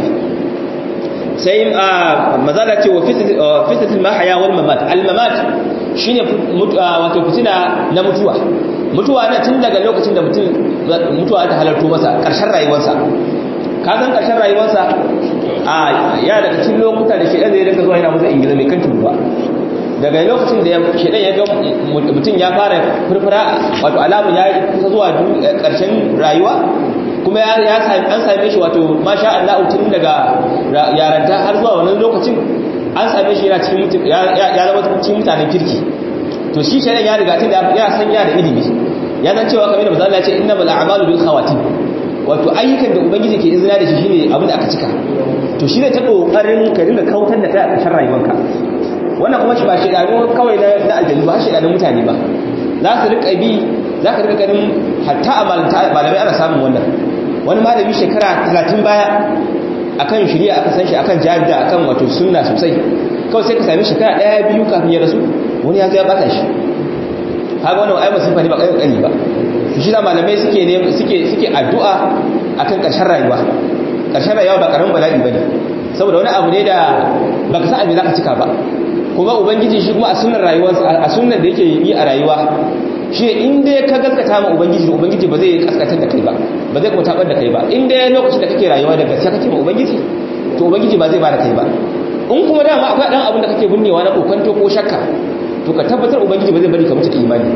A: sai mazala ce wa fitatul mahaya wal mamat al mamat shine wato fitina na mutuwa mutuwa na tun daga lokacin da mutum mutuwa ta halarto masa karshen rayuwarsa ka san karshen rayuwarsa a ya daga cikin lokuta da shedan zai rinka zuwa yana masa ingila mai kantin ba daga lokacin da shedan ya ga mutum ya fara furfura wato alamu ya kusa zuwa karshen rayuwa kuma ya an same shi wato masha Allah tun daga yaranta har zuwa wannan lokacin an same shi yana cikin ya zama cikin mutanen kirki to shi shedan ya riga tun da ya san ya da ilimi ya san cewa kamar da manzo Allah ya ce innamal a'malu bil khawatim wato ayyukan da ubangiji ke izina da shi shine abin da aka cika to shi ne ta kokarin ka dinga kautar da kai a ƙarshen rayuwarka wannan kuma shi ba shi dano kawai na aljannu ba shi dano mutane ba za su rika bi za ka rika ganin hatta a malamai ana samun wannan wani malami shekara talatin baya akan shari'a aka san shi akan jadda akan wato sunna sosai kawai sai ka sami shekara daya biyu kafin ya rasu wani ya zo ya bata shi haka wannan ai masifa ne ba kai kani ba shi da malamai suke ne suke suke addu'a akan ƙarshen rayuwa ƙarshen rayuwa ba karamin bala'i bane saboda wani abu ne da baka san abin zaka cika ba kuma ubangiji shi kuma a sunnar rayuwarsa a sunnar da yake yi a rayuwa shi in dai ka gaskata ma ubangiji ubangiji ba zai kaskatar da kai ba ba zai kuma tabar da kai ba in dai lokacin da kake rayuwa da gaskiya kake ma ubangiji to ubangiji ba zai ba da kai ba in kuma dama akwai dan abin da kake binnewa na kokanto ko shakka to ka tabbatar ubangiji ba zai bari ka mutu da imani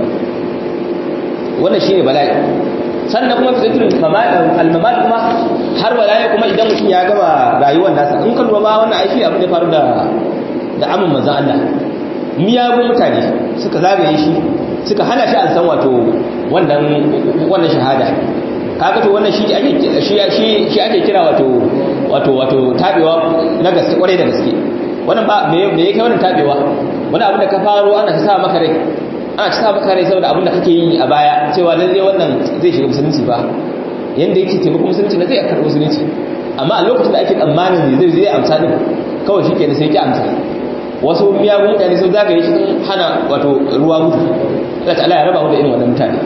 A: wannan shine bala'i sannan kuma fitatul al-mamat kuma har bala'i kuma idan mutum ya gama rayuwar nasa in ka lura ma wannan aiki abin da faru da da amin manzon Allah miyagun mutane suka zagaye shi suka hana shi an san wato wannan wannan shahada kaga to wannan shi ake shi shi shi ake kira wato wato wato tabewa na gaske kwarai da gaske wannan ba me me yake wannan tabewa wani abin da ka faro ana ta sa maka rai ana ta sa maka rai saboda abin da kake yi a baya cewa lalle wannan zai shiga musulunci ba yanda yake taimako musulunci na zai karɓi musulunci amma a lokacin da ake tsammanin zai zai amsa din kawai shi kenan sai ki amsa wasu miyagun mutane sun zagaye shi sun hana wato ruwa gudu Allah ta'ala ya raba mu da irin wannan mutane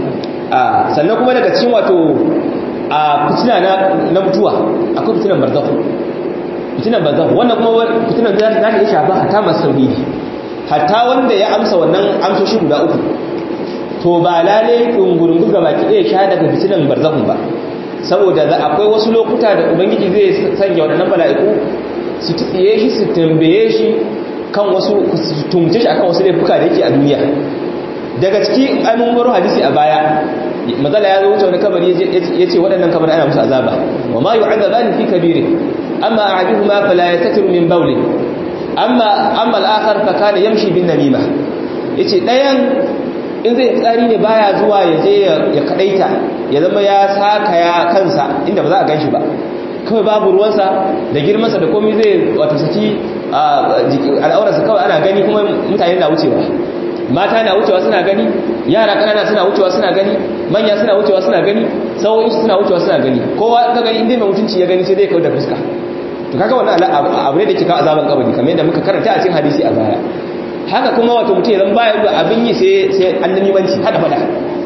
A: a sannan kuma daga cikin wato a fitina na na mutuwa akwai fitinan barzakh fitinan barzakh wannan kuma fitinan da za ta iya shafa hatta masaudi hatta wanda ya amsa wannan amsoshi guda uku to ba lale dungurungu ga baki ɗaya sha daga fitinan barzakhun ba saboda akwai wasu lokuta da ubangiji zai sanya waɗannan mala'iku su tsiye shi su tambaye shi kan wasu su tumce shi akan wasu laifuka da yake a duniya daga ciki ai mun baro hadisi a baya mazala ya zo wuce wani kabari ya ce waɗannan kabari ana musu azaba wa ma yu'adzabani fi kabiri amma ahaduhuma fala yastatiru min bawli amma amma al-akhar fa kana yamshi bin namima yace dayan in zai tsari ne baya zuwa ya je ya kadaita ya zama ya saka ya kansa inda ba za a ganshi ba kawai babu ruwansa da girmansa da komai zai wato saki al'aurarsa kawai ana gani kuma mutane na wucewa mata na wucewa suna gani yara kanana suna wucewa suna gani manya suna wucewa suna gani sauyin suna wucewa suna gani kowa ka gani inda mai mutunci ya gani sai zai kawo da fuska to kaga wannan abu ne da ke kawo azaban kabari kamar yadda muka karanta a cikin hadisi a baya haka kuma wato mutum idan baya da abin yi sai sai annabimanci hada fada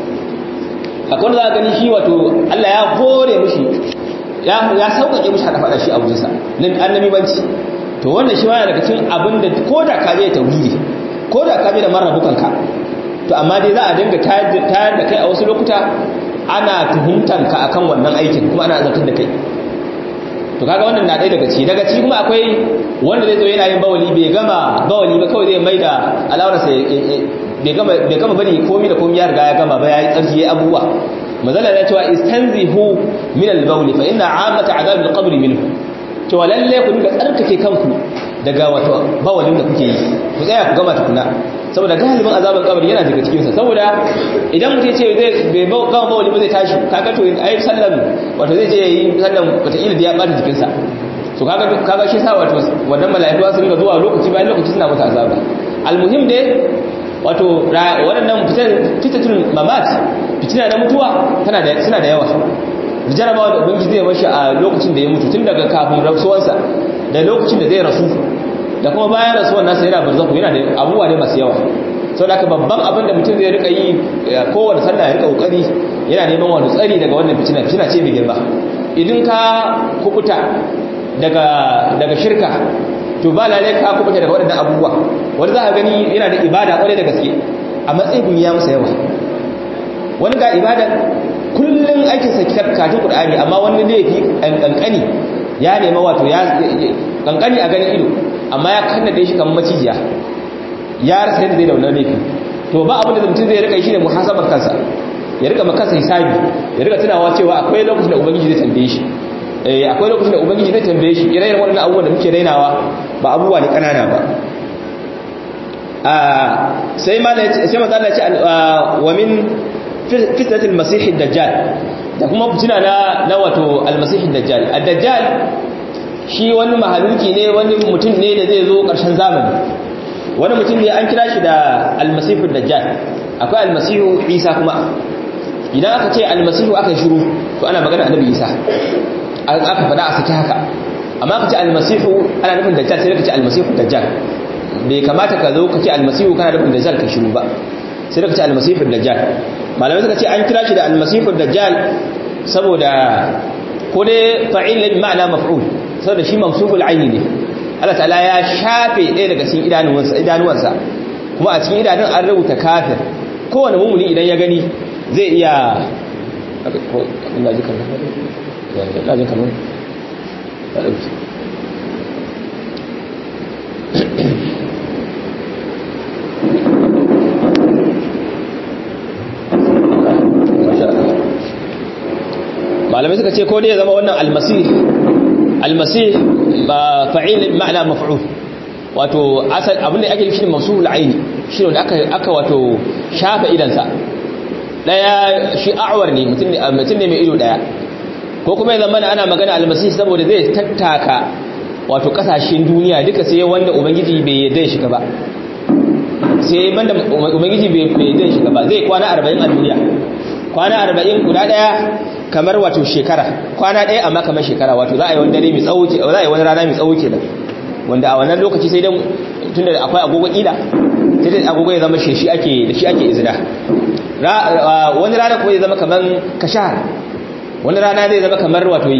A: akwai wanda za ka gani shi wato Allah ya hore mishi ya ya sauƙaƙe mishi hada fada shi a wurinsa nan annabimanci to wannan shi ma daga cikin abin da koda ka je tauhidi koda ka je da marrabukanka to amma dai za a dinga tayar da kai a wasu lokuta ana tuhumtanka akan wannan aikin kuma ana azabtar da kai to kaga wannan na ɗaya daga ci daga ci kuma akwai wanda zai zo yana yin bawali bai gama bawali ba kawai zai maida al'aurarsa bai gama bai gama bari komai da komai ya riga ya gama ba yayi tsarki yayi abubuwa mazalla ya cewa istanzihu min al-bawli fa inna 'amata 'adab al-qabr minhu to lalle ku dinga tsarkake kanku daga wato bawalin da kuke yi ku tsaya ku gama tukuna saboda galibin azaban kabari yana daga cikin sa saboda idan mutum ce zai bai gama bawali ba zai tashi kaga to ai sallan wato zai je yi sallan wata ila da ya bata jikin sa to kaga kaga shi sa wato wannan mala'iku su ringa zuwa lokaci bayan lokaci suna mata azaba almuhim dai wato waɗannan fitatul mamat fitina na mutuwa tana da suna da yawa jarabawa da ubangiji zai mashi a lokacin da ya mutu tun daga kafin rasuwansa da lokacin da zai rasu da kuma bayan rasuwan nasa yana barzahu yana da abubuwa ne masu yawa sau da aka babban abin da mutum zai rika yi kowane sallah ya rika kokari yana neman wani tsari daga wannan fitina fitina ce mai girma idan ka kubuta daga daga shirka to ba lalai ka kubuta daga waɗannan abubuwa wani za a gani yana da ibada kwarai da gaske a matsayin ya masa yawa wani ga ibada kullum aikin sa katun Qur'ani amma wani laifi kankani ya nema wato ya kankani a ganin ido amma ya kannade shi kamar macijiya ya rasa yadda zai da wannan laifi to ba abin da mutum zai rika shi ne muhasabar kansa ya rika makansa hisabi ya rika tunawa cewa akwai lokacin da ubangiji zai tambaye shi eh akwai lokacin da ubangiji zai tambaye shi ire-iren wannan abubuwan da muke rainawa ba abubuwa ne kanana ba a sai ma sai manzo Allah ya ce wa min fitnatul masih ad-dajjal da kuma fitina na na wato al-masih ad-dajjal ad-dajjal shi wani mahaluki ne wani mutum ne da zai zo ƙarshen zamani wani mutum ne an kira shi da al-masih ad-dajjal akwai al-masih Isa kuma idan aka ce al-masih aka shiru to ana magana annabi Isa aka faɗa a saki haka amma aka ce al-masih ana nufin dajjal sai ka ce al-masih ad-dajjal bai kamata ka zo ka ce al-masih kana nufin dajjal ka shiru ba sai ka ce al-masih ad-dajjal malamai suka ce an kira shi da al-masih ad-dajjal saboda ko dai fa'il bi ma'ana maf'ul saboda shi mamsuhul aini ne Allah ta'ala ya shafe ɗaya daga cikin idanuwansa idanuwansa kuma a cikin idanun an rubuta kafir kowane mumuni idan ya gani zai iya ina ji kamar ina ji kamar malamai suka ce ko dai ya zama wannan almasih almasih ba fa'il ma'ana maf'ul wato asal abin da ake nufi shine mawsuul aini shine da aka aka wato shafa idan sa daya shi a'war ne mutum ne mutum ne mai ido daya ko kuma ya zama ana magana almasih saboda zai tattaka wato kasashen duniya duka sai wanda ubangiji bai yarda shi ba sai banda ubangiji bai yarda shi ba zai kwana arba'in a duniya kwana arba'in guda daya kamar wato shekara kwana daya amma kamar shekara wato za a yi wani dare mai tsawo za a yi wani rana mai tsawo kenan wanda a wannan lokaci sai dan tunda akwai agogo ila sai dai agogo ya zama shi ake da shi ake izina wani rana kuma zai zama kamar kashahar wani rana zai zama kamar wato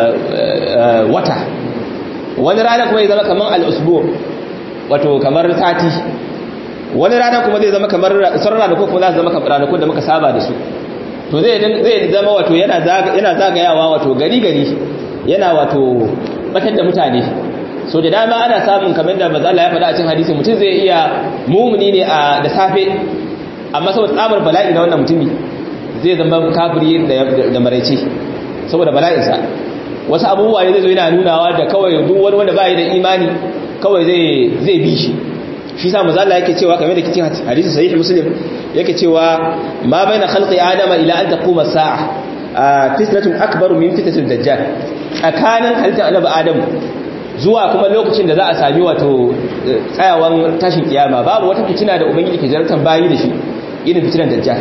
A: wata wani rana kuma zai zama kamar al-usbu wato kamar sati wani rana kuma zai zama kamar sauran ranakun kuma za su zama kamar ranakun da muka saba da su to zai zai zama wato yana yana zagayawa wato gari gari yana wato batar da mutane so da dama ana samun kamar da manzo Allah ya faɗa a cikin hadisi mutum zai iya mumuni ne a da safe amma saboda tsabar bala'i na wannan mutumi zai zama kafiri da da maraice saboda bala'insa wasu abubuwa ne zai zo yana nunawa da kawai duk wani wanda bai da imani kawai zai zai bi shi shi sa manzo Allah yake cewa kamar da cikin hadisi sahih muslim yake cewa ma baina khalqi adama ila an taquma as-sa'a fitnatun akbaru min fitnatil dajjal tsakanin halittar annabi adam zuwa kuma lokacin da za a sami wato tsayawan tashin kiyama babu wata fitina da ubangiji ke jaratan bayi da shi irin fitinan dajjal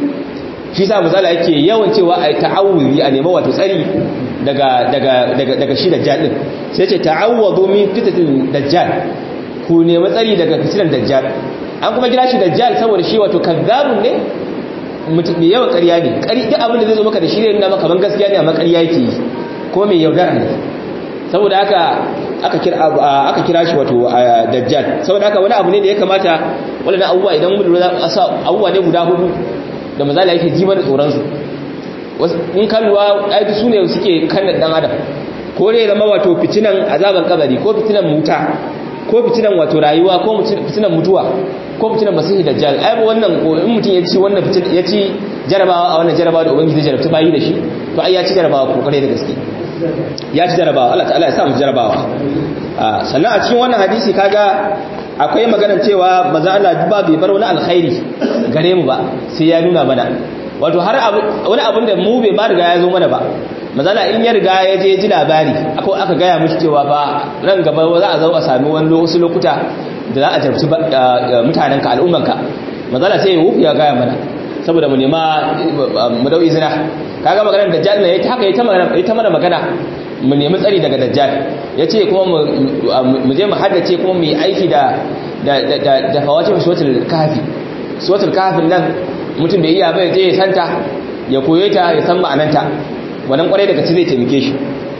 A: shi sa manzo Allah yake yawan cewa ai ta'awuzi a nema wato tsari daga daga daga daga shi dajjal din sai ce ta'awwadu min fitnatil dajjal ku nemi tsari daga fitinan dajjal an kuma kira shi dajjal saboda shi wato kazzabun ne mutum mai yawan ƙarya ne ƙari duk abin da zai zo maka da shi ne na maka ban gaskiya ne amma ƙarya yake yi ko mai yaudara ne saboda haka aka kira aka kira shi wato dajjal saboda haka wani abu ne da ya kamata wannan abubuwa idan mun lura abubuwa ne guda hudu da mazala yake ji mana tsoron su in kalluwa aiki su ne suke kan dan adam ko ne zama wato fitinan azaban kabari ko fitinan muta ko fitinan wato rayuwa ko fitinan mutuwa ko fitinan masihi dajjal ai ba wannan ko in mutun ya ci wannan fitin ya ci jarabawa a wannan jarabawa da ubangiji zai jarabta bayi da shi to ai ya ci jarabawa ko kare da gaske ya ci jarabawa Allah ta'ala ya sa mu jarabawa sannan a cikin wannan hadisi kaga akwai maganar cewa manzo Allah ba bai bar wani alkhairi gare mu ba sai ya nuna mana wato har wani abin da mu bai ba riga ya zo mana ba mazala in ya riga ya je ji labari akwai aka gaya mishi cewa fa ran gaba za a zo a sami wani wasu lokuta da za a jarabci mutanenka al'ummanka mazala sai ya wufi ya gaya mana saboda mu nema mu dau izina kaga maganar dajjal ne yayi haka yayi ta mana magana mu nemi tsari daga dajjal yace kuma mu je mu haddace kuma mu yi aiki da da da da fawacin suratul kahfi suratul kahfin nan mutum bai iya bai je ya santa ya koye ta ya san ma'ananta wannan kwarai daga ci zai taimake shi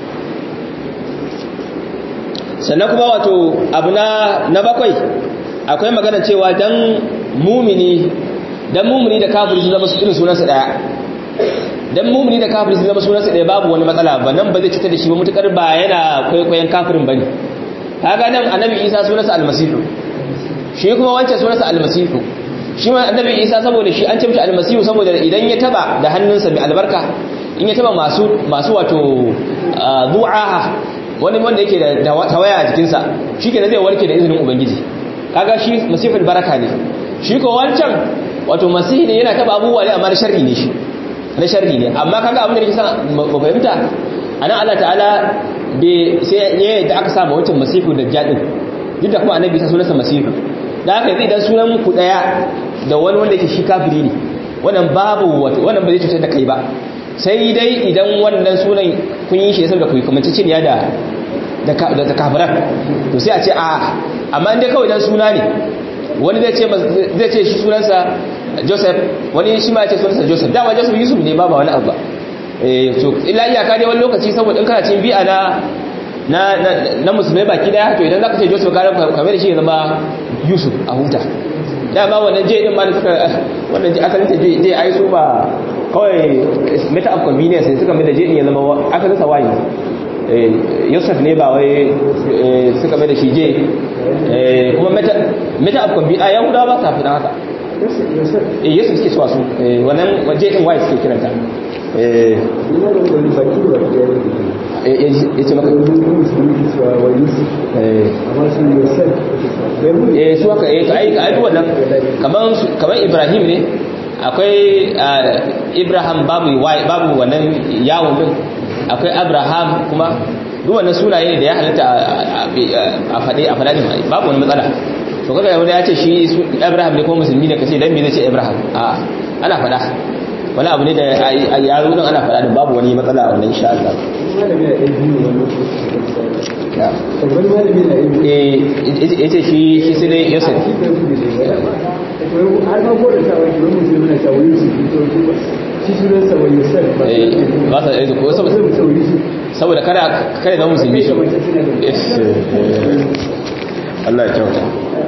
A: sannan kuma wato abu na na bakwai akwai magana cewa dan mumini dan mumini da kafiri su zama su irin sunansa daya dan mu'mini da kafiri sun zama sunansa ɗaya babu wani matsala ba nan ba zai cutar da shi ba mutukar ba yana kwaikwayon kafirin bane kaga nan annabi Isa sunansa almasihu shi kuma wancan sunansa almasihu shi ma annabi Isa saboda shi an ce mishi almasihu saboda idan ya taba da hannunsa mai albarka in ya taba masu masu wato du'aha wani wanda yake da tawaya a jikinsa shikenan zai warke da izinin ubangiji kaga shi masiful baraka ne shi ko wancan wato masihi ne yana taba abubuwa ne amma na sharri ne shi na sharri ne amma kaga abin da nake san ba fahimta anan Allah ta'ala bai sai ne da aka samu wancan masihu da jadin duk da kuma annabi sai sunansa masihu da haka zai dan sunan ku daya da wani wanda yake shi kafiri ne wannan babu wato wannan ba zai cutar da kai ba sai dai idan wannan sunan kun yi shi saboda ku kamanci ciniya da da da kafiran to sai a ce a amma indai kawai dan suna ne wani zai ce zai ce shi sunansa Joseph wani shi ma ya ce sunansa Joseph dama Joseph Yusuf ne ba ba wani abu ba eh to illa iyaka dai wani lokaci saboda in kana cin bi'a na na na musulmai baki daya to idan zaka ce Joseph ka kamar da shi ya zama Yusuf a huta dama wannan je din ma da suka wannan je asalin ta je je ai su ba kawai meta of convenience sai suka mai da je din ya zama asalin sa wayi eh Yusuf ne ba wai suka mai da shi je eh kuma meta meta of convenience yahuda ba sa fina haka eh Yusuf suke cewa su wannan waje din wayi suke kiranta eh ya ce maka eh su haka eh ai ai wannan kaman kaman Ibrahim ne akwai Ibrahim babu babu wannan yawon din akwai Abraham kuma duk wannan sunaye da ya halatta a fade a fadani babu wani matsala to kaga wanda ya ce shi Abraham ne ko musulmi ne kace dan me zai ce Abraham a ana fada wani abu ne da yaro din ana fada da babu wani matsala wannan insha Allah
B: wani malami na ibi
A: eh yace shi shi sai dai Yusuf
B: har ma gore ta wani wani mutum na tawo Yusuf shi sunan sa wani Yusuf
A: eh ba sa eh ko saboda saboda kada kada da musulmi shi Allah ya kyauta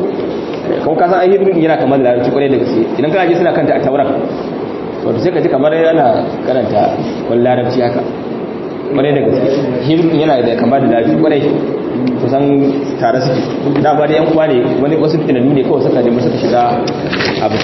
A: ko ka san ai hibrin yana kamar da larabci kwarai da gaske idan kana ji suna kanta a tauran to sai ka ji kamar yana karanta wani larabci haka kwarai da gaske hibrin yana da kamar da larabci kwarai kusan tare suke da ba da yan uwa ne wani wasu tunani ne kawai suka nemi suka shiga abu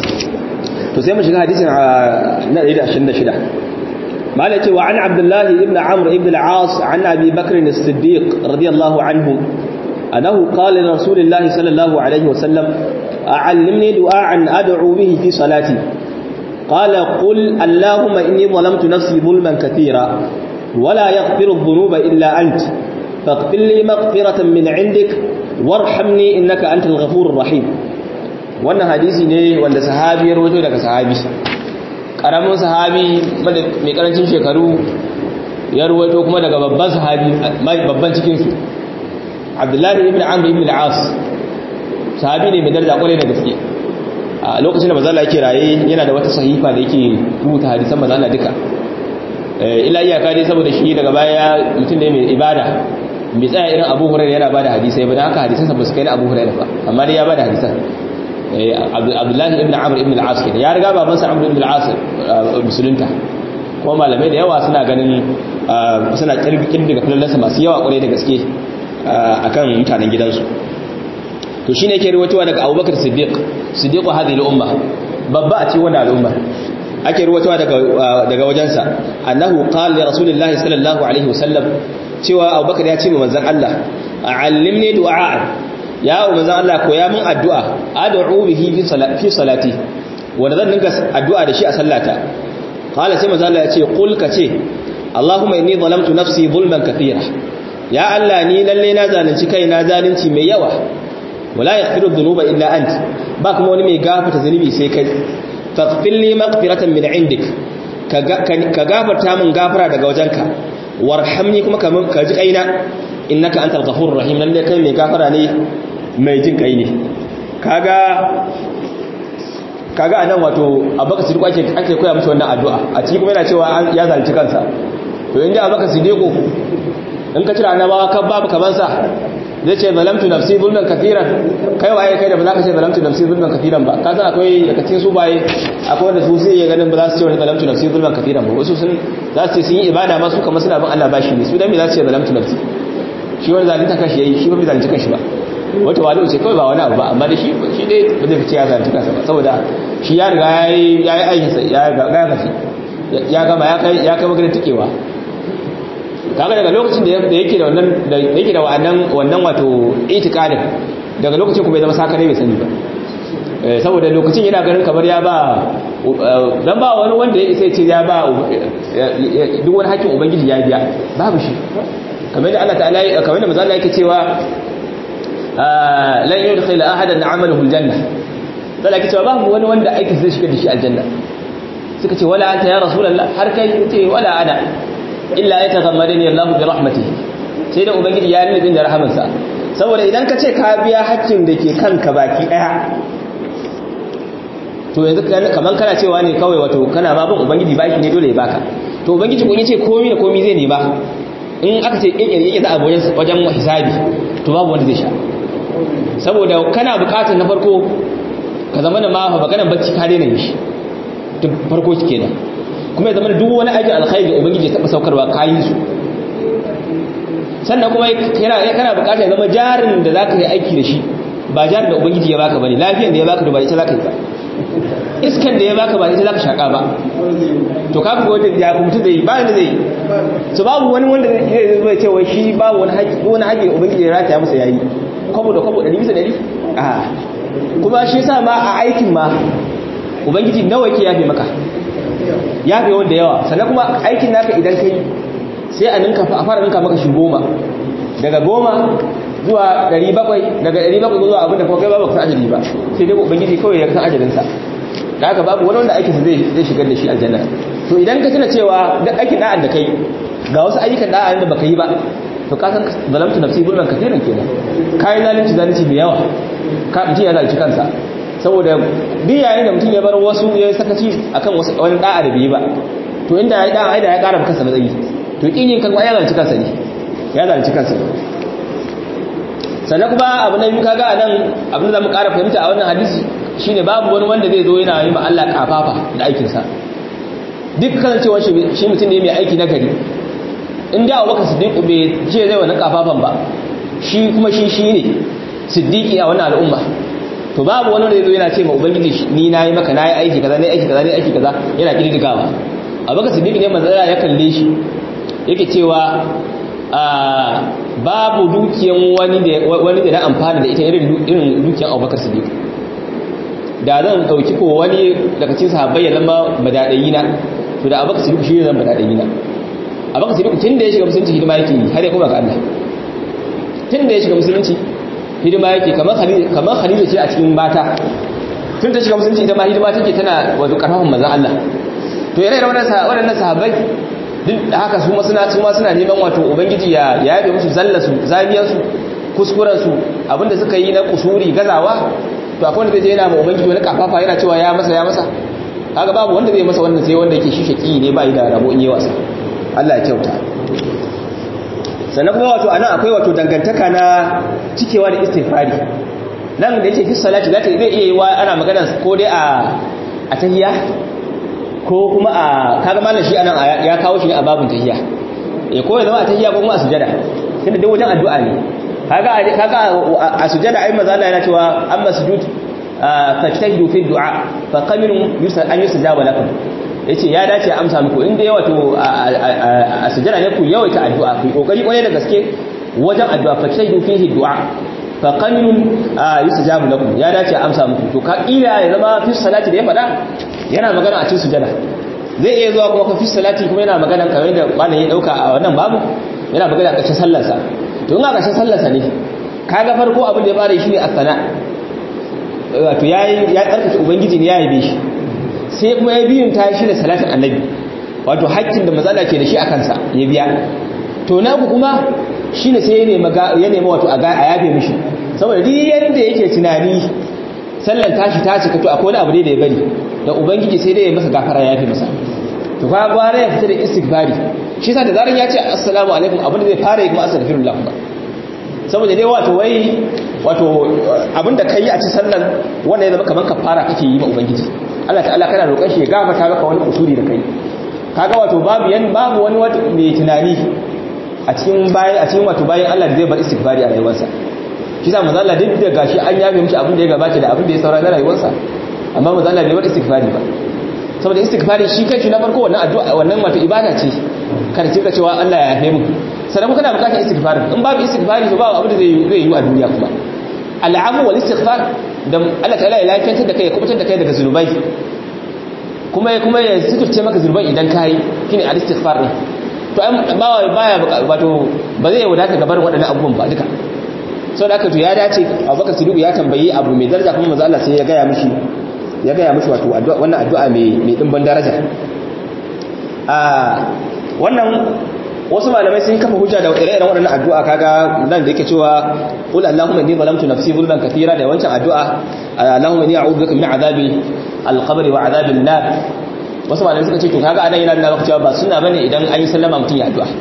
A: to sai mu shiga hadisin na ɗari da ashirin da shida malai ce wa an abdullahi ibn amr ibn al-as an abi bakr as-siddiq radiyallahu anhu أنه قال لرسول الله صلى الله عليه وسلم أعلمني دعاء أدعو به في صلاتي قال قل اللهم إني ظلمت نفسي ظلما كثيرا ولا يغفر الذنوب إلا أنت فاغفر لي مغفرة من عندك وارحمني إنك أنت الغفور الرحيم wannan hadisi ne wanda sahabi ya rawaito daga sahabi karamin sahabi mai karancin shekaru ya rawaito kuma daga babban sahabi babban cikin su Abdullahi ibn Amr ibn al-As sahabi ne mai daraja kwarai da gaske a lokacin da manzo Allah yake raye yana da wata sahifa da yake rubuta hadisan manzo Allah duka eh ila iyaka dai saboda shi daga baya mutum ne mai ibada mai tsaya irin Abu Hurairah yana bada hadisai ba dan haka hadisan sa ba su kai na Abu Hurairah ba amma dai ya bada hadisan eh Abdullahi ibn Amr ibn al-As ya riga baban sa Amr ibn al-As musulunta kuma malamai da yawa suna ganin suna kirkin daga fallansa masu yawa kwarai da gaske akan mutanen gidansu to shine yake ruwatuwa daga Abubakar Siddiq Siddiq hadhihi al-umma babba a cikin wannan al'umma ake ruwatuwa daga daga wajensa annahu qala li rasulillahi sallallahu alaihi wasallam cewa Abubakar ya ce wa manzon Allah allimni du'a ya manzon Allah koya min addu'a ad'u bihi fi salati fi salati wanda zan dinga addu'a da shi a sallata qala sai manzon Allah ya ce qul ka ce Allahumma inni zalamtu nafsi zulman kathira ya Allah ni lalle na zalunci kaina zalunci mai yawa wala yaghfiru dhunuba illa ant ba kuma wani mai gafarta zunubi sai kai faghfir li maghfiratan min indik ka gafarta min gafara daga wajenka warhamni kuma ka ji kaina innaka antal ghafurur rahim lalle kai mai gafara ne mai jin kai ne kaga kaga anan wato abaka sidiku ake ake koya mishi wannan addu'a a cikin kuma yana cewa ya zalunci kansa to inda abaka sidiku in ka cira annabawa kan babu kaman sa zai ce zalamtu nafsi zulman kafiran kai waye kai da ba za ka ce zalamtu nafsi zulman kafiran ba ka san akwai daga cikin su baye akwai wanda su sai ya ganin ba za su ce wani zalamtu nafsi zulman kafiran ba wasu sun za su ce sun yi ibada ma su kamar suna bin Allah bashi ne su dan me za su ce zalamtu nafsi shi wani zalunta kashi yayi shi ba bai zalunci kanshi ba wata wani ce kawai ba wani abu ba amma da shi shi dai ba zai fice ya zalunci kansa ba saboda shi ya riga yayi yayi aikin sa ya ga gafi ya gama ya kai ya kai maganar tikewa kaga daga lokacin da yake da wannan da yake da wannan wannan wato itikadin daga lokacin kuma bai zama sakare bai sani ba saboda lokacin yana ganin kamar ya ba dan ba wani wanda ya isa ce ya ba duk wani hakkin ubangiji ya biya babu shi kamar da Allah ta'ala kamar da manzo Allah yake cewa lan yudkhil ahadan 'amaluhu aljanna sai yake cewa babu wani wanda aikin zai shiga da shi aljanna suka ce wala anta ya rasulullah har kai ce wala ana illa ya taghammadani Allah bi rahmatihi sai da ubangiji ya nuna din da rahamarsa saboda idan ka ce ka biya haƙƙin da ke kanka baki daya to yanzu kaman kana cewa ne kawai wato kana ma bin ubangiji baki ne dole ya baka to ubangiji kun yace komai da komai zai ne ba in aka ce kinkir yake za a wajen wajen hisabi to babu wanda zai sha saboda kana buƙatar na farko ka zama da ma ba kana bacci ka daina shi to farko kenan kuma ya zama da duk wani aikin alkhairi da ubangiji ya taba saukarwa kayin su sannan kuma yana kana bukatar ya zama jarin da zaka yi aiki da shi ba jarin da ubangiji ya baka bane lafiyar da ya baka da ba ita zaka yi ba iskan da ya baka ba ita zaka shaka ba to kaga wanda ya kuma mutum zai ba da zai so babu wani wanda zai zai ce wai shi babu wani haƙi wani haƙi da ubangiji ya rataya masa yayi kwabo da kwabo ɗari bisa ɗari a kuma shi yasa ma a aikin ma ubangiji nawa yake yafe maka ya fi wanda yawa sannan kuma aikin naka idan kai sai a ninka a fara ninka maka shi goma daga goma zuwa ɗari bakwai daga ɗari bakwai zuwa abin da kuma kai babu kusan ajali ba sai dai ubangiji kawai ya kusan ajalinsa da haka babu wani wanda aikinsa zai shigar da shi aljanna to idan ka tuna cewa duk aikin da'an da kai ga wasu ayyukan da'an da baka yi ba to ka san zalamtu nafsi bulman kafiran kenan kai zalunci zalunci mai yawa ka mutum ya zalunci kansa saboda duk yayin da mutum ya bar wasu ya yi sakaci akan wasu wani da'a da bai ba to inda ya yi da'a da ya ƙara kansa matsayi to kin yin kan ya zalunci kansa ne ya zalunci kansa ne sannan kuma abu na biyu kaga anan abin da zamu ƙara fahimta a wannan hadisi shine babu wani wanda zai zo yana yi ma Allah kafafa da aikin sa dukkan cewa shi mutum ne mai aiki na gari in da Abubakar Siddiq bai ce zai wannan kafafan ba shi kuma shi shine siddiqi a wannan al'umma to babu wani da yazo yana ce ma ubangiji ni nayi maka nayi aiki kaza nayi aiki kaza nayi aiki kaza yana kididdigawa Abubakar Siddiq ne manzo Allah ya kalle shi yake cewa babu dukiyan wani da wani da na amfana da ita irin irin dukiyan Abubakar Siddiq da zan dauki ko wani daga cikin sahabbai ya zama badadayina to da Abubakar Siddiq shi ne zan badadayina Abubakar Siddiq tun da ya shiga musulunci hidima yake yi har ya koma ga Allah tun da ya shiga musulunci hidima yake kamar Khadija kamar Khadija ce a cikin mata tun ta shiga musulunci ita ma hidima take tana wato karfafan manzon Allah to yana da waɗannan sahabbai duk da haka su ma suna su ma suna neman wato ubangiji ya yabe musu zallasu zamiyansu kuskurensu abinda suka yi na kusuri gazawa to akwai wanda zai je yana ma ubangiji wani kafafa yana cewa ya masa ya masa kaga babu wanda zai masa wannan sai wanda yake shi shaki ne ba yi da rabo in yi wasa Allah ya kyauta sannan kuma wato anan akwai wato dangantaka na cikewa da istighfari nan da yake fi salati zata zai iya yi wa ana magana ko dai a a tahiyya ko kuma a kaga malam shi anan ya kawo shi ne a babun tahiyya eh ko ya zama a tahiyya ko kuma a sujada tunda dai wajen addu'a ne kaga kaga a sujada ai manzo Allah yana cewa amma sujud fajtahidu fi du'a fa qaminun yusal an yusjaba lakum yace ya dace a amsa muku inda yawa to a sujada ne ku yawaita addu'a ku kokari kwarai da gaske wajen addu'a fajtahidu fihi du'a fa qaminun yusjabu lakum ya dace a amsa muku to ka ila ya zama fi salati da ya fada yana magana a cikin sujada zai iya zuwa kuma fi salati kuma yana magana kamar da malam ya dauka a wannan babu yana magana a ƙarshen sallarsa to in a ƙarshen sallarsa ne kaga farko abin da ya fara shi ne as-sana wato yayi ya tsarkake ubangiji ne ya yabe shi sai kuma ya biyun ta shi da salatin annabi wato haƙƙin da matsala ke da shi a kansa ya biya to na ku kuma shine sai ya nemi ya nemi wato a yabe mishi saboda duk yanda yake tunani sallan tashi ta cika to akwai wani abu da ya bari da ubangiji sai dai ya masa gafara ya yafe masa to fa gwara ya fita da istighfari shi yasa da zaran ya ce assalamu alaikum abin da zai fara yi kuma astaghfirullah ba saboda dai wato wai wato abinda kai a cikin sallan wannan ya zama kaman kafara kake yi ma ubangiji Allah ta'ala kana roƙon shi ya gafarta maka wani kusuri da kai kaga wato babu yan babu wani wato mai tunani a cikin bayan a cikin wato bayan Allah da zai bar istighfari a rayuwarsa shi sa manzo Allah duk da gashi an yafe mishi abin da ya gabata da abin da ya saura na rayuwarsa amma manzo Allah bai bar istighfari ba saboda istighfari shi kai na farko wannan addu'a wannan wato ibada ce kada ce ka cewa Allah ya yafe mu sannan kuma kana bukatar istighfari in babu istighfari to babu abin da zai zai yi a duniya kuma al'afu wal istighfar da Allah ta'ala ya lafiyantar da kai ya kubutar da kai daga zunubai kuma kuma ya suturce maka zunuban idan kai shine al-istighfar ne to ba baya wato ba zai wadata gabar waɗannan abubuwan ba duka sau da aka to ya dace Abubakar Siddiq ya tambayi abu mai daraja kuma manzo Allah sai ya gaya mishi ya gaya mishi wato addu'a wannan addu'a mai mai dimban daraja a wannan wasu malamai sun kafa hujja da ire-iren waɗannan addu'a kaga nan da yake cewa qul allahumma inni zalamtu nafsi zulman katira da wancan addu'a allahumma inni a'udhu bika min adhabi al-qabr wa adhabi an-nar wasu malamai suka ce to kaga anan yana da cewa ba sunna bane idan an yi sallama mutun ya addu'a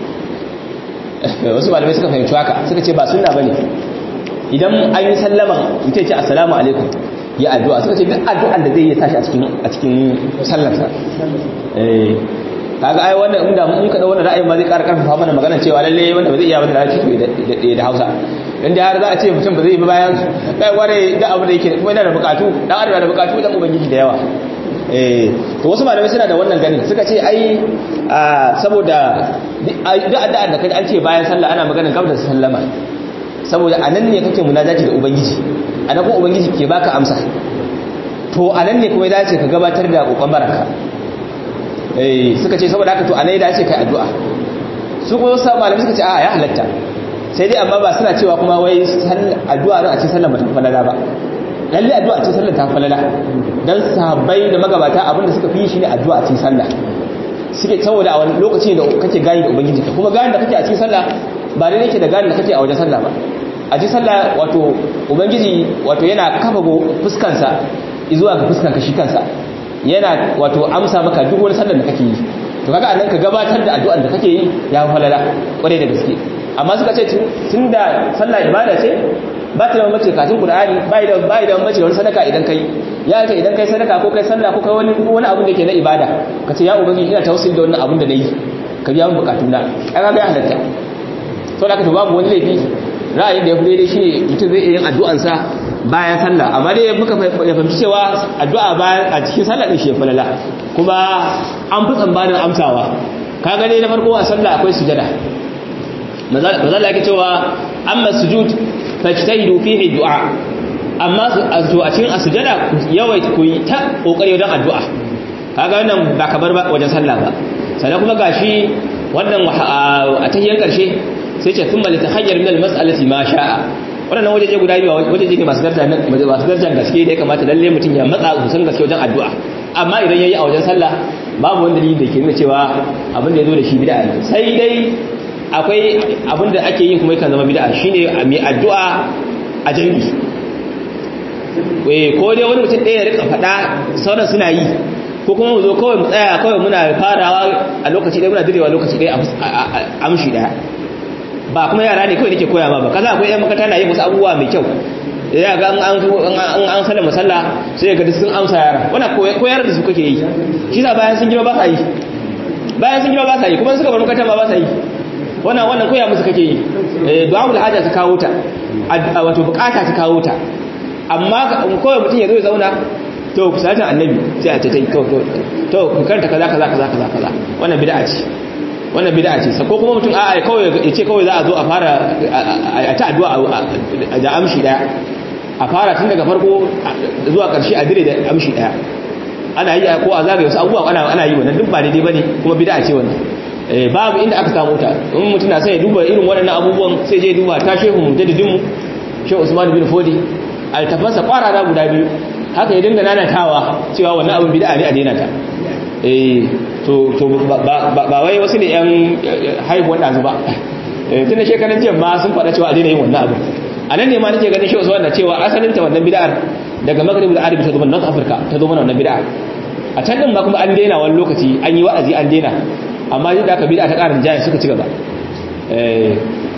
A: wasu malamai suka fahimci haka suka ce ba sunna bane idan an yi sallama mutun ya ce assalamu alaikum ya addu'a suka ce duk addu'an da zai yi tashi a cikin a cikin sallarsa eh kaga ai wannan inda mun kada wannan ra'ayin ma zai ƙara karfafa mana magana cewa lalle wanda ba zai iya ba da larabci da Hausa dan da har za a ce mutum ba zai yi bayan kai ware da abu da yake kuma yana da bukatu dan adam da bukatu dan ubangiji da yawa eh to wasu malamai suna da wannan ganin suka ce ai saboda duk addu'a da kai an ce bayan sallah ana maganar gaba da sallama saboda anan ne kake munajati da ubangiji anan ko ubangiji ke baka amsa to anan ne kuma ya dace ka gabatar da kokon baraka eh suka ce saboda haka to anai da ce kai addu'a su ko sa malami suka ce a ya halatta sai dai amma ba suna cewa kuma wai addu'a ran a cikin sallar ba ta falala ba lalle addu'a a cikin sallar ta falala dan sahabbai da magabata abinda suka fi shi ne addu'a a cikin sallah suke saboda a wani lokaci da kake gani da ubangiji ka kuma gani da kake a cikin sallah ba dai yake da gani da kake a wajen sallah ba a cikin sallah wato ubangiji wato yana kafa fuskansa zuwa ga fuskan ka shi kansa yana wato amsa maka duk wani sallar da kake yi to kaga anan ka gabatar da addu'ar da kake yi ya falala kware da gaske amma suka ce tunda sallah ibada ce ba ta da mace katin qur'ani bai da bai da mace wani sadaka idan kai ya ce idan kai sadaka ko kai sallah ko kai wani wani abu da yake na ibada kace ya ubangiji ina tawassuli da wannan abun da nayi ka biya mun bukatuna ai ga ya halatta to da ka to babu wani laifi ra'ayin da ya fi daidai shine mutum zai iya yin addu'ansa bayan sallah amma dai muka fahimci cewa addu'a bayan a cikin sallah din shi ya falala kuma an fi tsambanin amsawa ka gane na farko a sallah akwai sujada mazalla yake cewa amma sujud fajtahidu fihi du'a amma a cikin sujada yawai ku yi ta kokari wajen addu'a kaga wannan ba kabar ba wajen sallah ba sannan kuma gashi wannan a tahiyyar karshe sai ce thumma litahayyar min al-mas'alati ma sha'a wannan wajeje guda biyu wajeje ne masu daraja masu darajar gaske da ya kamata lalle mutum ya matsa kusan gaske wajen addu'a amma idan yayi a wajen sallah babu wanda dalili da ke nuna cewa abin da yazo da shi bid'a ne sai dai akwai abin da ake yin kuma yakan zama bid'a shine mai addu'a a jami'i eh ko dai wani mutum ɗaya ya rika faɗa sauran suna yi ko kuma mu zo kawai mu tsaya kawai muna farawa a lokaci ɗaya muna direwa lokaci ɗaya a amshi ɗaya ba kuma yara ne kawai nake koya ma ba kaza akwai ƴan makaranta na yin musu abubuwa mai kyau ya ga an an an sallar musalla sai ga sun amsa yara wannan koyar da su kake yi shi sa bayan sun gina ba sa yi bayan sun gina ba sa yi kuma suka bar makaranta ma ba sa yi wannan wannan koya musu kake yi eh du'aul haja ta kawo ta wato bukata ta kawo ta amma kawai mutum ya zo ya zauna to salatin annabi sai a ce tai to to ku karanta kaza kaza kaza kaza kaza wannan bid'a ce wannan bid'a ce ko kuma mutum a'a kawai yace kawai za a zo a fara a ta addu'a da amshi daya a fara tun daga farko zuwa karshe a dire da amshi daya ana yi ko a zagaye wasu abubuwa ana ana yi wannan duk ba daidai bane kuma bid'a ce wannan eh babu inda aka samu ta in mutum na sai ya duba irin waɗannan abubuwan sai je duba ta shehu mujaddidin mu Shehu Usman bin Fodi altafansa kwarara guda biyu haka ya dinga nanatawa cewa wannan abin bid'a ne a daina ta eh to to ba wai wasu ne yan haihuwar ɗazu ba tun da shekaran jiya ma sun faɗa cewa a daina yin wannan abu a nan ne ma nake ganin shi wasu wanda cewa asalin ta wannan bid'ar daga maghrib da arabi ta zuwa north africa ta zo mana wannan bid'ar a can din ma kuma an daina wani lokaci an yi wa'azi an daina amma duk da aka bid'a ta ƙarin jaya suka ci gaba eh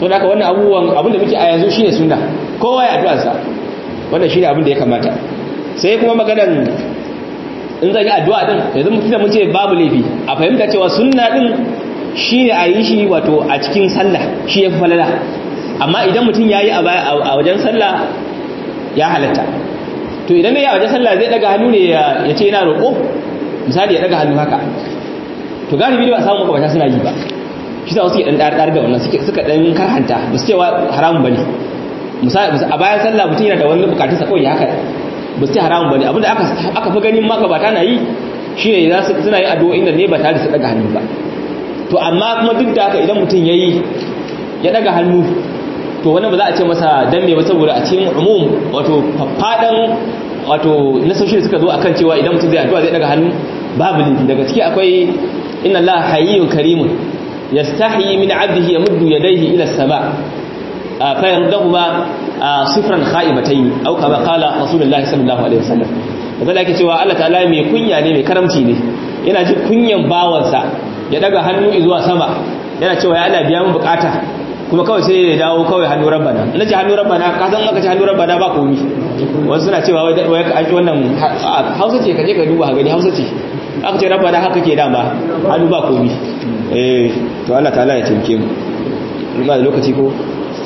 A: to da haka wannan abubuwan abinda muke a yanzu shine sunna kowa ya addu'a sa wannan shine abin da ya kamata sai kuma maganan in zan yi addu'a din yanzu mutum mun ce babu laifi a fahimta cewa sunna din shine a yi shi wato a cikin sallah shi yafi falala amma idan mutum yayi a wajen sallah ya halatta to idan yayi a wajen sallah zai daga hannu ne ya ce yana roƙo misali ya daga hannu haka to galibi ba samu makabata suna yi ba shi sa wasu ke dan dar da wannan suka dan karhanta ba su cewa haramun bane misali a bayan sallah mutum yana da wani bukatun sa kawai haka ba su ce haramun bane abinda aka aka fi ganin makabata na yi shine za su suna yin addu'o'in da ne ba tare da su daga hannu ba to amma kuma duk da haka idan mutum yayi ya daga hannu to wannan ba za a ce masa dan me ba saboda a cikin umum wato faffadan wato nasoshi da suka zo akan cewa idan mutum zai addu'a zai daga hannu babu laifi daga ciki akwai inna allaha hayyun karimun yastahi min 'abdihi yamuddu yadayhi ila as-sama' fa yarduhuma sifran kha'ibatayn aw kama qala rasulullahi sallallahu alaihi wasallam kaza yake cewa Allah ta'ala mai kunya ne mai karamci ne yana jin kunyan bawansa ya daga hannu zuwa sama yana cewa ya Allah biya mun bukata kuma kawai sai ya dawo kawai hannu rabbana ina ce hannu rabbana ka san aka ce hannu rabbana ba komai wasu suna cewa wai wai ka aiki wannan Hausa ce kaje ka duba gani Hausa ce aka ce rabbana haka ke dama hannu ba komai eh to Allah ta'ala ya tinke mu ina da lokaci ko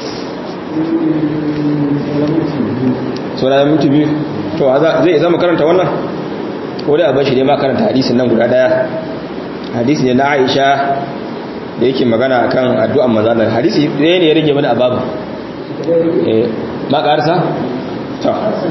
A: sura mutu biyu to zai zama karanta wannan ko da bashi ne ma karanta hadisin nan guda daya hadisi ne na Aisha da yake magana akan addu'an manzalar hadisi ɗaya ne ya rage mana ababu eh ma karsa to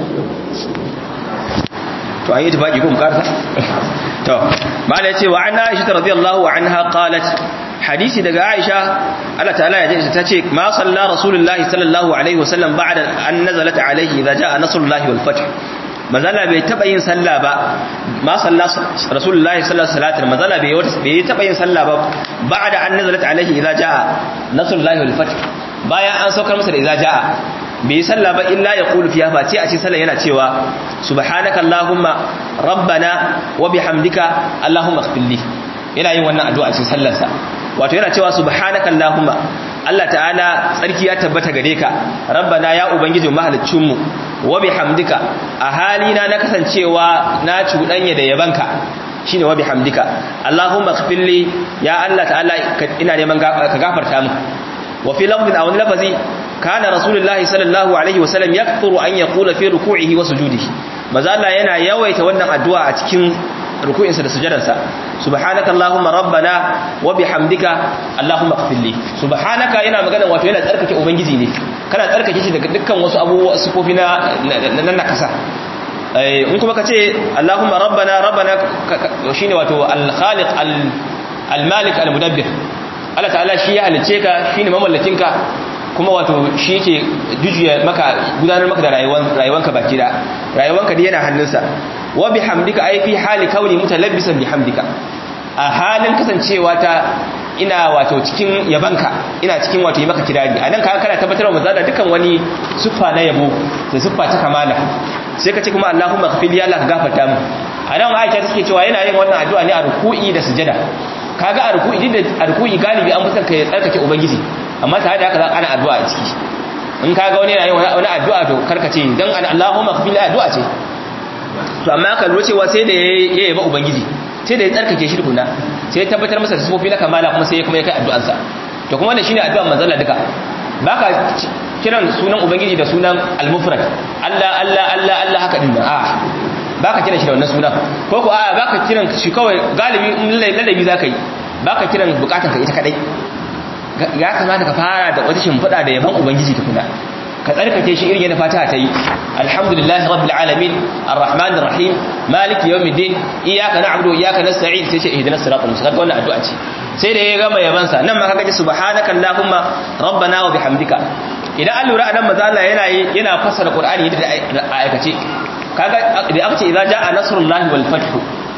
A: to ayi tafaki ko mu karsa to mala yace wa anna Aisha radhiyallahu anha qalat hadisi daga Aisha Allah ta'ala ya ji ta ce ma salla rasulullahi sallallahu alaihi wasallam ba'da an nazalat alaihi idza jaa nasrullahi wal fath mazala bai taba yin sallah ba ma salla rasulullahi sallallahu alaihi wasallam mazala bai bai taba yin sallah ba ba'da an nazalat alaihi idza jaa nasrullahi wal fath bayan an saukar masa da idza jaa bai sallah ba illa yaqulu fiha fa ce a cikin sallah yana cewa subhanaka allahumma rabbana wa bihamdika allahumma ighfirli yana yin wannan addu'a cikin sallarsa wato yana cewa subhanaka allahumma Allah ta'ala tsarki ya tabbata gare ka rabbana ya ubangiji mahaliccinmu wa bihamdika a halina na kasancewa na cudanya da yabanka shine wa bihamdika allahumma ighfirli ya Allah ta'ala ina neman ka gafarta min wa fi lafzin aw lafazi kana rasulullahi sallallahu alaihi wasallam yakthuru an yaqula fi ruku'ihi wa sujudihi maza Allah yana yawaita wannan addu'a a cikin ruku'insa da sujadansa subhanaka allahumma rabbana wa bihamdika allahumma ighfirli subhanaka yana magana wato yana tsarkake ubangiji ne kana tsarkake shi daga dukkan wasu abubuwa sifofi na nan nakasa eh in kuma kace allahumma rabbana rabbana shine wato al-khaliq al-malik al-mudabbir Allah ta'ala shi ya halice ka shine mamallakin ka kuma wato shi yake jujuya maka gudanar maka da rayuwar rayuwanka baki da rayuwanka dai yana hannunsa wa bihamdika ay fi hali kauni mutalabbisan bihamdika a halin kasancewa ta ina wato cikin yabanka ina cikin wato yi maka kirari anan ka kana tabbatar wa zada dukan wani siffa na yabo da siffa ta kamala sai ka ce kuma Allahumma ghfir li Allah gafarta mu anan Aisha take cewa yana yin wannan addu'a ne a ruku'i da sujada kaga a ruku'i da a ruku'i galibi an fitar kai tsarkake ubangiji amma tare da haka za ka ana addu'a a ciki in kaga wani yana yin wani addu'a to karkace dan Allahumma ghfir li addu'a ce to amma ka lura cewa sai da ya yaba ubangiji sai da ya tsarkake shi tukuna sai ya tabbatar masa da sifofi na kamala kuma sai ya kuma ya kai addu'ansa to kuma wannan shine addu'an manzon Allah duka baka kiran sunan ubangiji da sunan al-mufrad Allah Allah Allah Allah haka din a baka kiran shi da wannan sunan ko ko a baka kiran shi kawai galibi ladabi zaka yi baka kiran bukatun ka ita kadai ya kamata ka fara da wata shimfida da yaban ubangiji tukuna ka tsarkake shi irin yadda fatiha ta yi alhamdulillahi rabbil alamin arrahmanir rahim maliki yawmiddin iyyaka na'budu wa iyyaka nasta'in sai ce ihdinas siratal mustaqim wannan addu'a ce sai da ya gama yabansa nan ma kaga ji subhanaka allahumma rabbana wa bihamdika idan an lura anan maza Allah yana yana fassara qur'ani da aikace kaga da aka ce idza jaa nasrullahi wal fath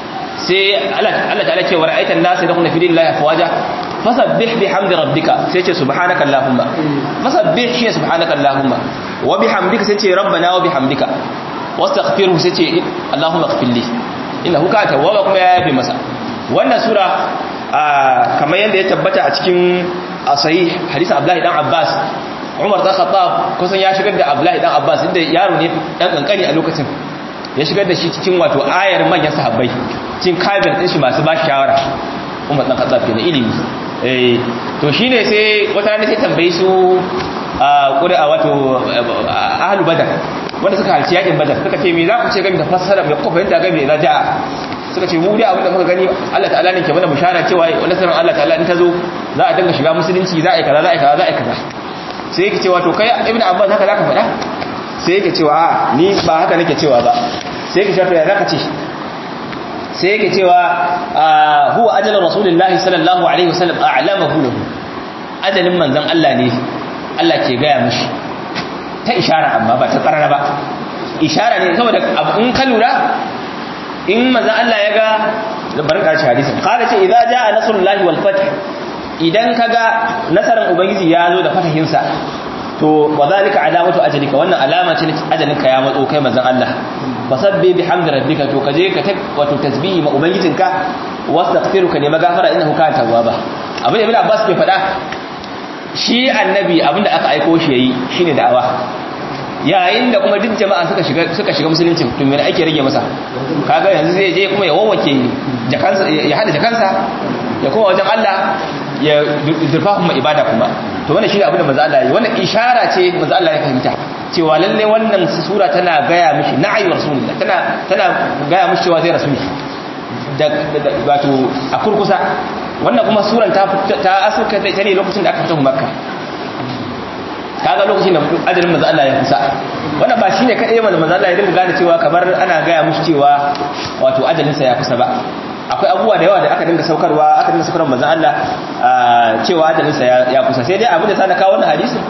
A: sai Allah Allah ta'ala ce wa ra'aitan nas yadkhuluna fi dinillahi afwaja fasabbih bihamdi rabbika sai ce subhanaka allahumma fasabbih shi subhanaka allahumma wa bihamdika sai ce rabbana wa bihamdika wastaghfirhu sai ce allahumma ighfirli innahu kana tawwaba kuma ya yafi masa wannan sura kamar yanda ya tabbata a cikin a sahih hadisin Abdullahi dan Abbas Umar dan Khattab kusan ya shigar da Abdullahi dan Abbas inda yaro ne dan kankani a lokacin ya shigar da shi cikin wato ayar manyan sahabbai cikin kabir din shi masu ba shawara Umar dan Khattab kenan ilimi eh to shine sai wata rana sai tambaye su a qur'a wato ahlul badar wanda suka halci yakin badar suka ce me za ku ce game da fassara me ku fahimta game da raja'a suka ce mu dai abin da muka gani Allah ta'ala ne ke mana bishara cewa wannan sanan Allah ta'ala in ta zo za a dinga shiga musulunci za a yi kaza za a yi kaza za a yi kaza sai yake cewa to kai ibnu abbas haka zaka faɗa sai yake cewa a ni ba haka nake cewa ba sai yake cewa to ya zaka ce sai yake cewa huwa ajalur rasulullahi sallallahu alaihi wasallam a'lamahu lahu ajalin manzon Allah ne Allah ke gaya mishi ta ishara amma ba ta karara ba ishara ne saboda in ka lura in manzon Allah ya ga labarin karshe hadisin qala ce idza jaa nasrullahi wal fath idan kaga nasaran ubangiji ya zo da fatahinsa to wadhalika alamatu ajalika wannan alama ce ajalinka ya matso kai manzon Allah fasabbi bihamdi rabbika to kaje ka wato tasbihi ma ubangijinka wastaghfiruka ne magafara innahu kana tawwaba abin ibn Abbas ke faɗa shi annabi abinda aka aiko shi yayi shine da'awa yayin da kuma duk jama'a suka shiga suka shiga musulunci to me ake rage masa kaga yanzu zai je kuma ya wawwake jakansa ya hada jakansa ya kuma wajen Allah ya durfa kuma ibada kuma to wannan shine abin da manzo Allah yi wannan ishara ce manzo Allah ya fahimta cewa lalle wannan sura tana gaya mishi na'i rasulullah tana tana gaya mishi cewa zai rasuli da wato a kurkusa wannan kuma suran ta ta asuka ta ne lokacin da aka fita Makka kaga lokacin da ajalin manzo Allah ya kusa wannan ba shine kadai manzo Allah ya dinga gane cewa kamar ana gaya mishi cewa wato ajalin sa ya kusa ba akwai abubuwa da yawa da aka dinga saukarwa aka dinga saukarwa manzon Allah cewa adalinsa ya kusa sai dai abin da sana kawo wannan hadisi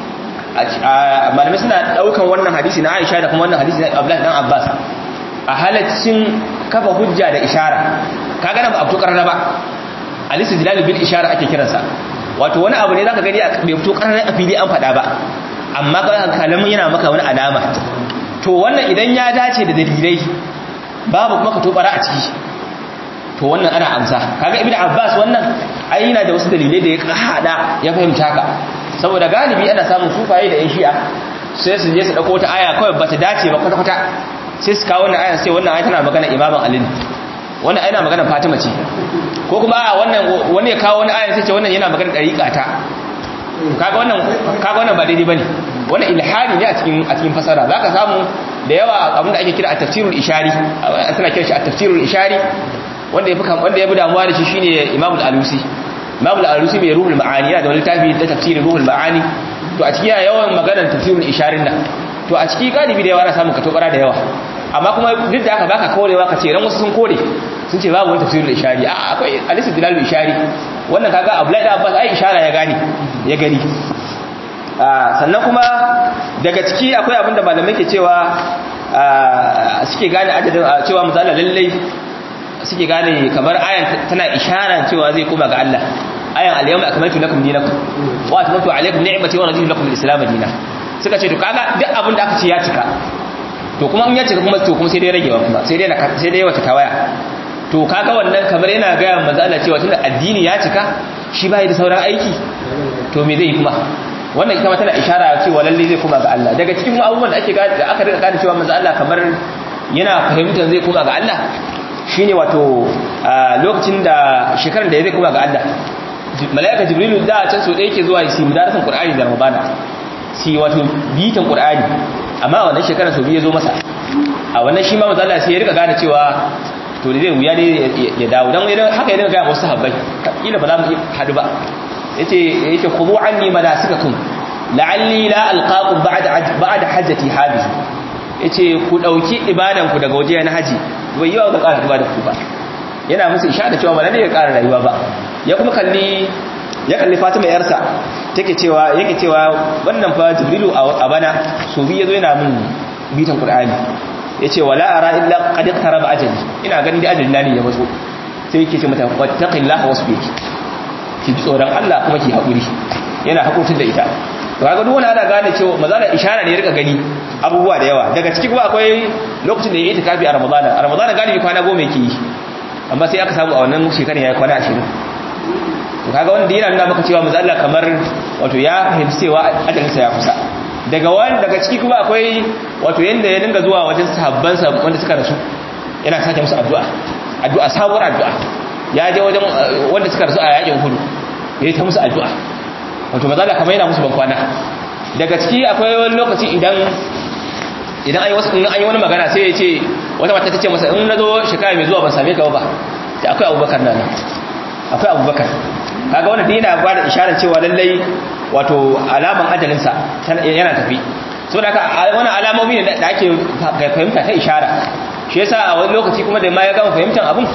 A: malamai suna daukan wannan hadisi na Aisha da kuma wannan hadisi na Abdullah dan Abbas a halaccin kafa hujja da ishara kaga nan ba abu karara ba al-istidlal bil ishara ake kiransa wato wani abu ne zaka gani bai fito karara a fili an fada ba amma ga kalamin yana maka wani alama to wannan idan ya dace da dalilai babu kuma ka tobara a ciki to wannan ana amsa kaga ibnu abbas wannan ai yana da wasu dalilai da ya hada ya fahimta ka saboda galibi ana samun sufaye da yan shi'a sai su je su dauko ta aya kawai bata dace ba kwata kwata sai su kawo wannan aya sai wannan aya tana magana imaman ali wannan aya na magana fatima ce ko kuma a wannan wani ya kawo wani aya sai ce wannan yana magana dariqa ta kaga wannan kaga wannan ba daidai bane wannan ilhadi ne a cikin a cikin fasara zaka samu da yawa abinda ake kira at-tafsirul ishari suna kira shi at-tafsirul ishari wanda yafi wanda yafi damuwa da shi shine Imam al-Alusi Imam al-Alusi mai Ruhul Ma'ani yana da wani tafi da tafsirin Ruhul Ma'ani to a cikin yawan maganar tafsirul isharin nan to a cikin galibi da yawa ana samun katobara da yawa amma kuma duk da aka baka korewa ka ce ran wasu sun kore sun ce babu wani tafsirul ishari a akwai al-istidlalul ishari wannan kaga Abdullahi da Abbas ai ishara ya gani ya gani sannan kuma daga ciki akwai abinda malamai ke cewa suke gane adadin cewa misali lallai suke gane kamar ayan tana isharar cewa zai koma ga Allah ayan al-yawma akmaltu lakum dinakum wa atmamtu alaykum ni'mati wa raditu lakum al-islam dinan suka ce to kaga duk abin da aka ce ya cika to kuma in ya cika kuma to kuma sai dai ragewa kuma sai dai sai dai wata tawaya to kaga wannan kamar yana ga manzo Allah cewa tunda addini ya cika shi bai da sauran aiki to me zai kuma wannan ita ma tana ishara cewa lalle zai koma ga Allah daga cikin abubuwan da ake ga da aka rika gane cewa manzo Allah kamar yana fahimtar zai koma ga Allah shine wato lokacin da shekarar da zai koma ga Allah malaika jibrilu da can so da yake zuwa yi mudarasan qur'ani da ramadana si wato bitan qur'ani amma wannan shekarar so biye zo masa a wannan shi ma manzo Allah sai ya rika gane cewa to zai wuya ne ya dawo dan idan haka idan ga wasu sahabbai kila ba za mu hadu ba yace yace khudu anni manasikakum la'alli la alqakum ba'da ba'da hajjati hadhihi yace ku dauki ibadan ku daga waje na haji bai yawa ga ƙara da ku ba yana musu isha da cewa ba lalle ya ƙara rayuwa ba ya kuma kalli ya kalli Fatima yarsa take cewa yake cewa wannan fa Jibrilu a bana so bi yazo yana min bitan Qur'ani yace wala ara illa qad iqtaraba ajali ina ganin da ajalin ne ya matso sai yake ce mata wattaqillaha wasbiki ki ji tsoron Allah kuma ki haƙuri yana haƙurtun da ita to kaga duk wani ana gane cewa mazala ishara ne ya rika gani abubuwa da yawa daga ciki kuma akwai lokacin da ya yi itikafi a Ramadana a Ramadana galibi kwana goma yake yi amma sai aka samu a wannan shekarar ya kwana ashirin to kaga wanda yana nuna maka cewa manzo Allah kamar wato ya fahimci cewa ajalinsa ya kusa daga wani daga ciki kuma akwai wato yanda ya dinga zuwa wajen sahabbansa wanda suka rasu yana sake musu addu'a addu'a sabuwar addu'a ya je wajen wanda suka rasu a yakin hudu yayi ta musu addu'a wato manzo Allah kamar yana musu bankwana daga ciki akwai wani lokaci idan idan ai wasu an yi wani magana sai ya ce wata mata ta ce masa in nazo shekara mai zuwa ban same ka ba sai akwai Abubakar nan akwai Abubakar kaga wannan yana ba da isharar cewa lallai wato alaman ajalinsa yana tafi so da haka wannan alamomi ne da ake fahimta ta ishara shi yasa a wani lokaci kuma da ma ya gama fahimtar abun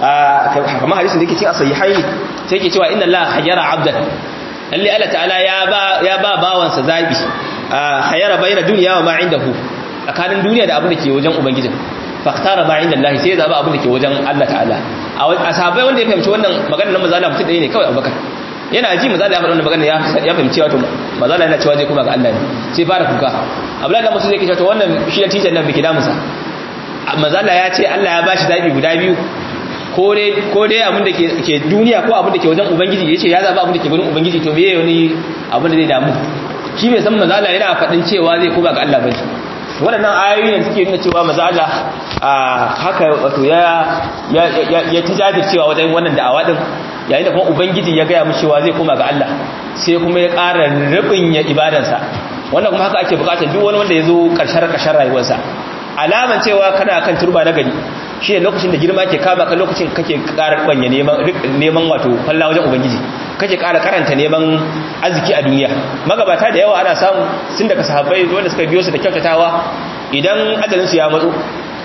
A: kamar hadisin da yake cikin sahihaini sai yake cewa inna Allah khayyara 'abdan lalle Allah ta'ala ya ba ya ba bawansa zabi khayyara bayna dunya wa ma 'indahu tsakanin duniya da abin da ke wajen ubangijin faktara ma 'inda Allah sai ya zaba abin da ke wajen Allah ta'ala a sahabbai wanda ya fahimci wannan magana na manzo Allah mutum ɗaya ne kawai Abubakar yana ji manzo Allah ya faɗa wannan magana ya fahimci wato manzo Allah yana cewa zai kuma ga Allah ne sai fara kuka Abdullahi da Musa zai ce to wannan shi ya tijan nan biki da musa manzo Allah ya ce Allah ya bashi zabi guda biyu ko dai ko dai abin da ke ke duniya ko abin da ke wajen ubangiji yace ya zaba abin da ke gurin ubangiji to meye wani abin da zai damu shi bai san manzo Allah yana faɗin cewa zai kuma ga Allah bane waɗannan ayoyi ne suke nuna cewa manzo Allah haka wato ya ya ya tajajircewa wajen wannan da'awa din yayin da kuma ubangiji ya gaya mu cewa zai koma ga Allah sai kuma ya ƙara rubin ya ibadansa wannan kuma haka ake buƙatar duk wani wanda ya zo ƙarshen ƙarshen rayuwarsa alaman cewa kana kan turba na gari shi ne lokacin da girma ke kama kan lokacin kake ƙara banya neman neman wato falla wajen ubangiji kake ƙara karanta neman arziki a duniya magabata da yawa ana samu sun daga sahabbai wanda suka biyo su da kyautatawa idan ajalinsu ya matso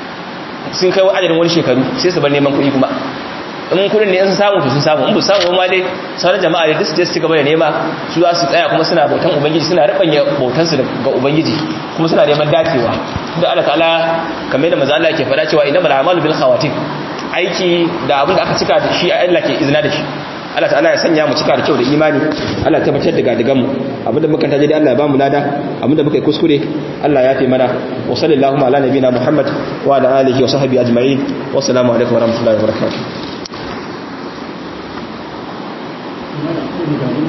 A: sun kai ajalin wani shekaru sai su bar neman kuɗi kuma in kudin ne sun samu to sun samu in bu samu ma dai sauran jama'a da su je su gaba da nema su za su tsaya kuma suna bautan ubangiji suna rubanya bautan su ga ubangiji kuma suna neman dacewa da Allah ta'ala kamar da manzo Allah yake fada cewa innamal a'malu bil khawatim aiki da abin da aka cika da shi Allah ke izina da shi Allah ta'ala ya sanya mu cika da kyau da imani Allah ya tabbatar da gadigan mu abinda muka taje dai Allah ya ba mu lada abinda muka yi kuskure Allah ya taimana wa sallallahu ala nabiyina Muhammad wa ala alihi wa sahbihi ajma'in wa assalamu alaikum wa rahmatullahi wa barakatuh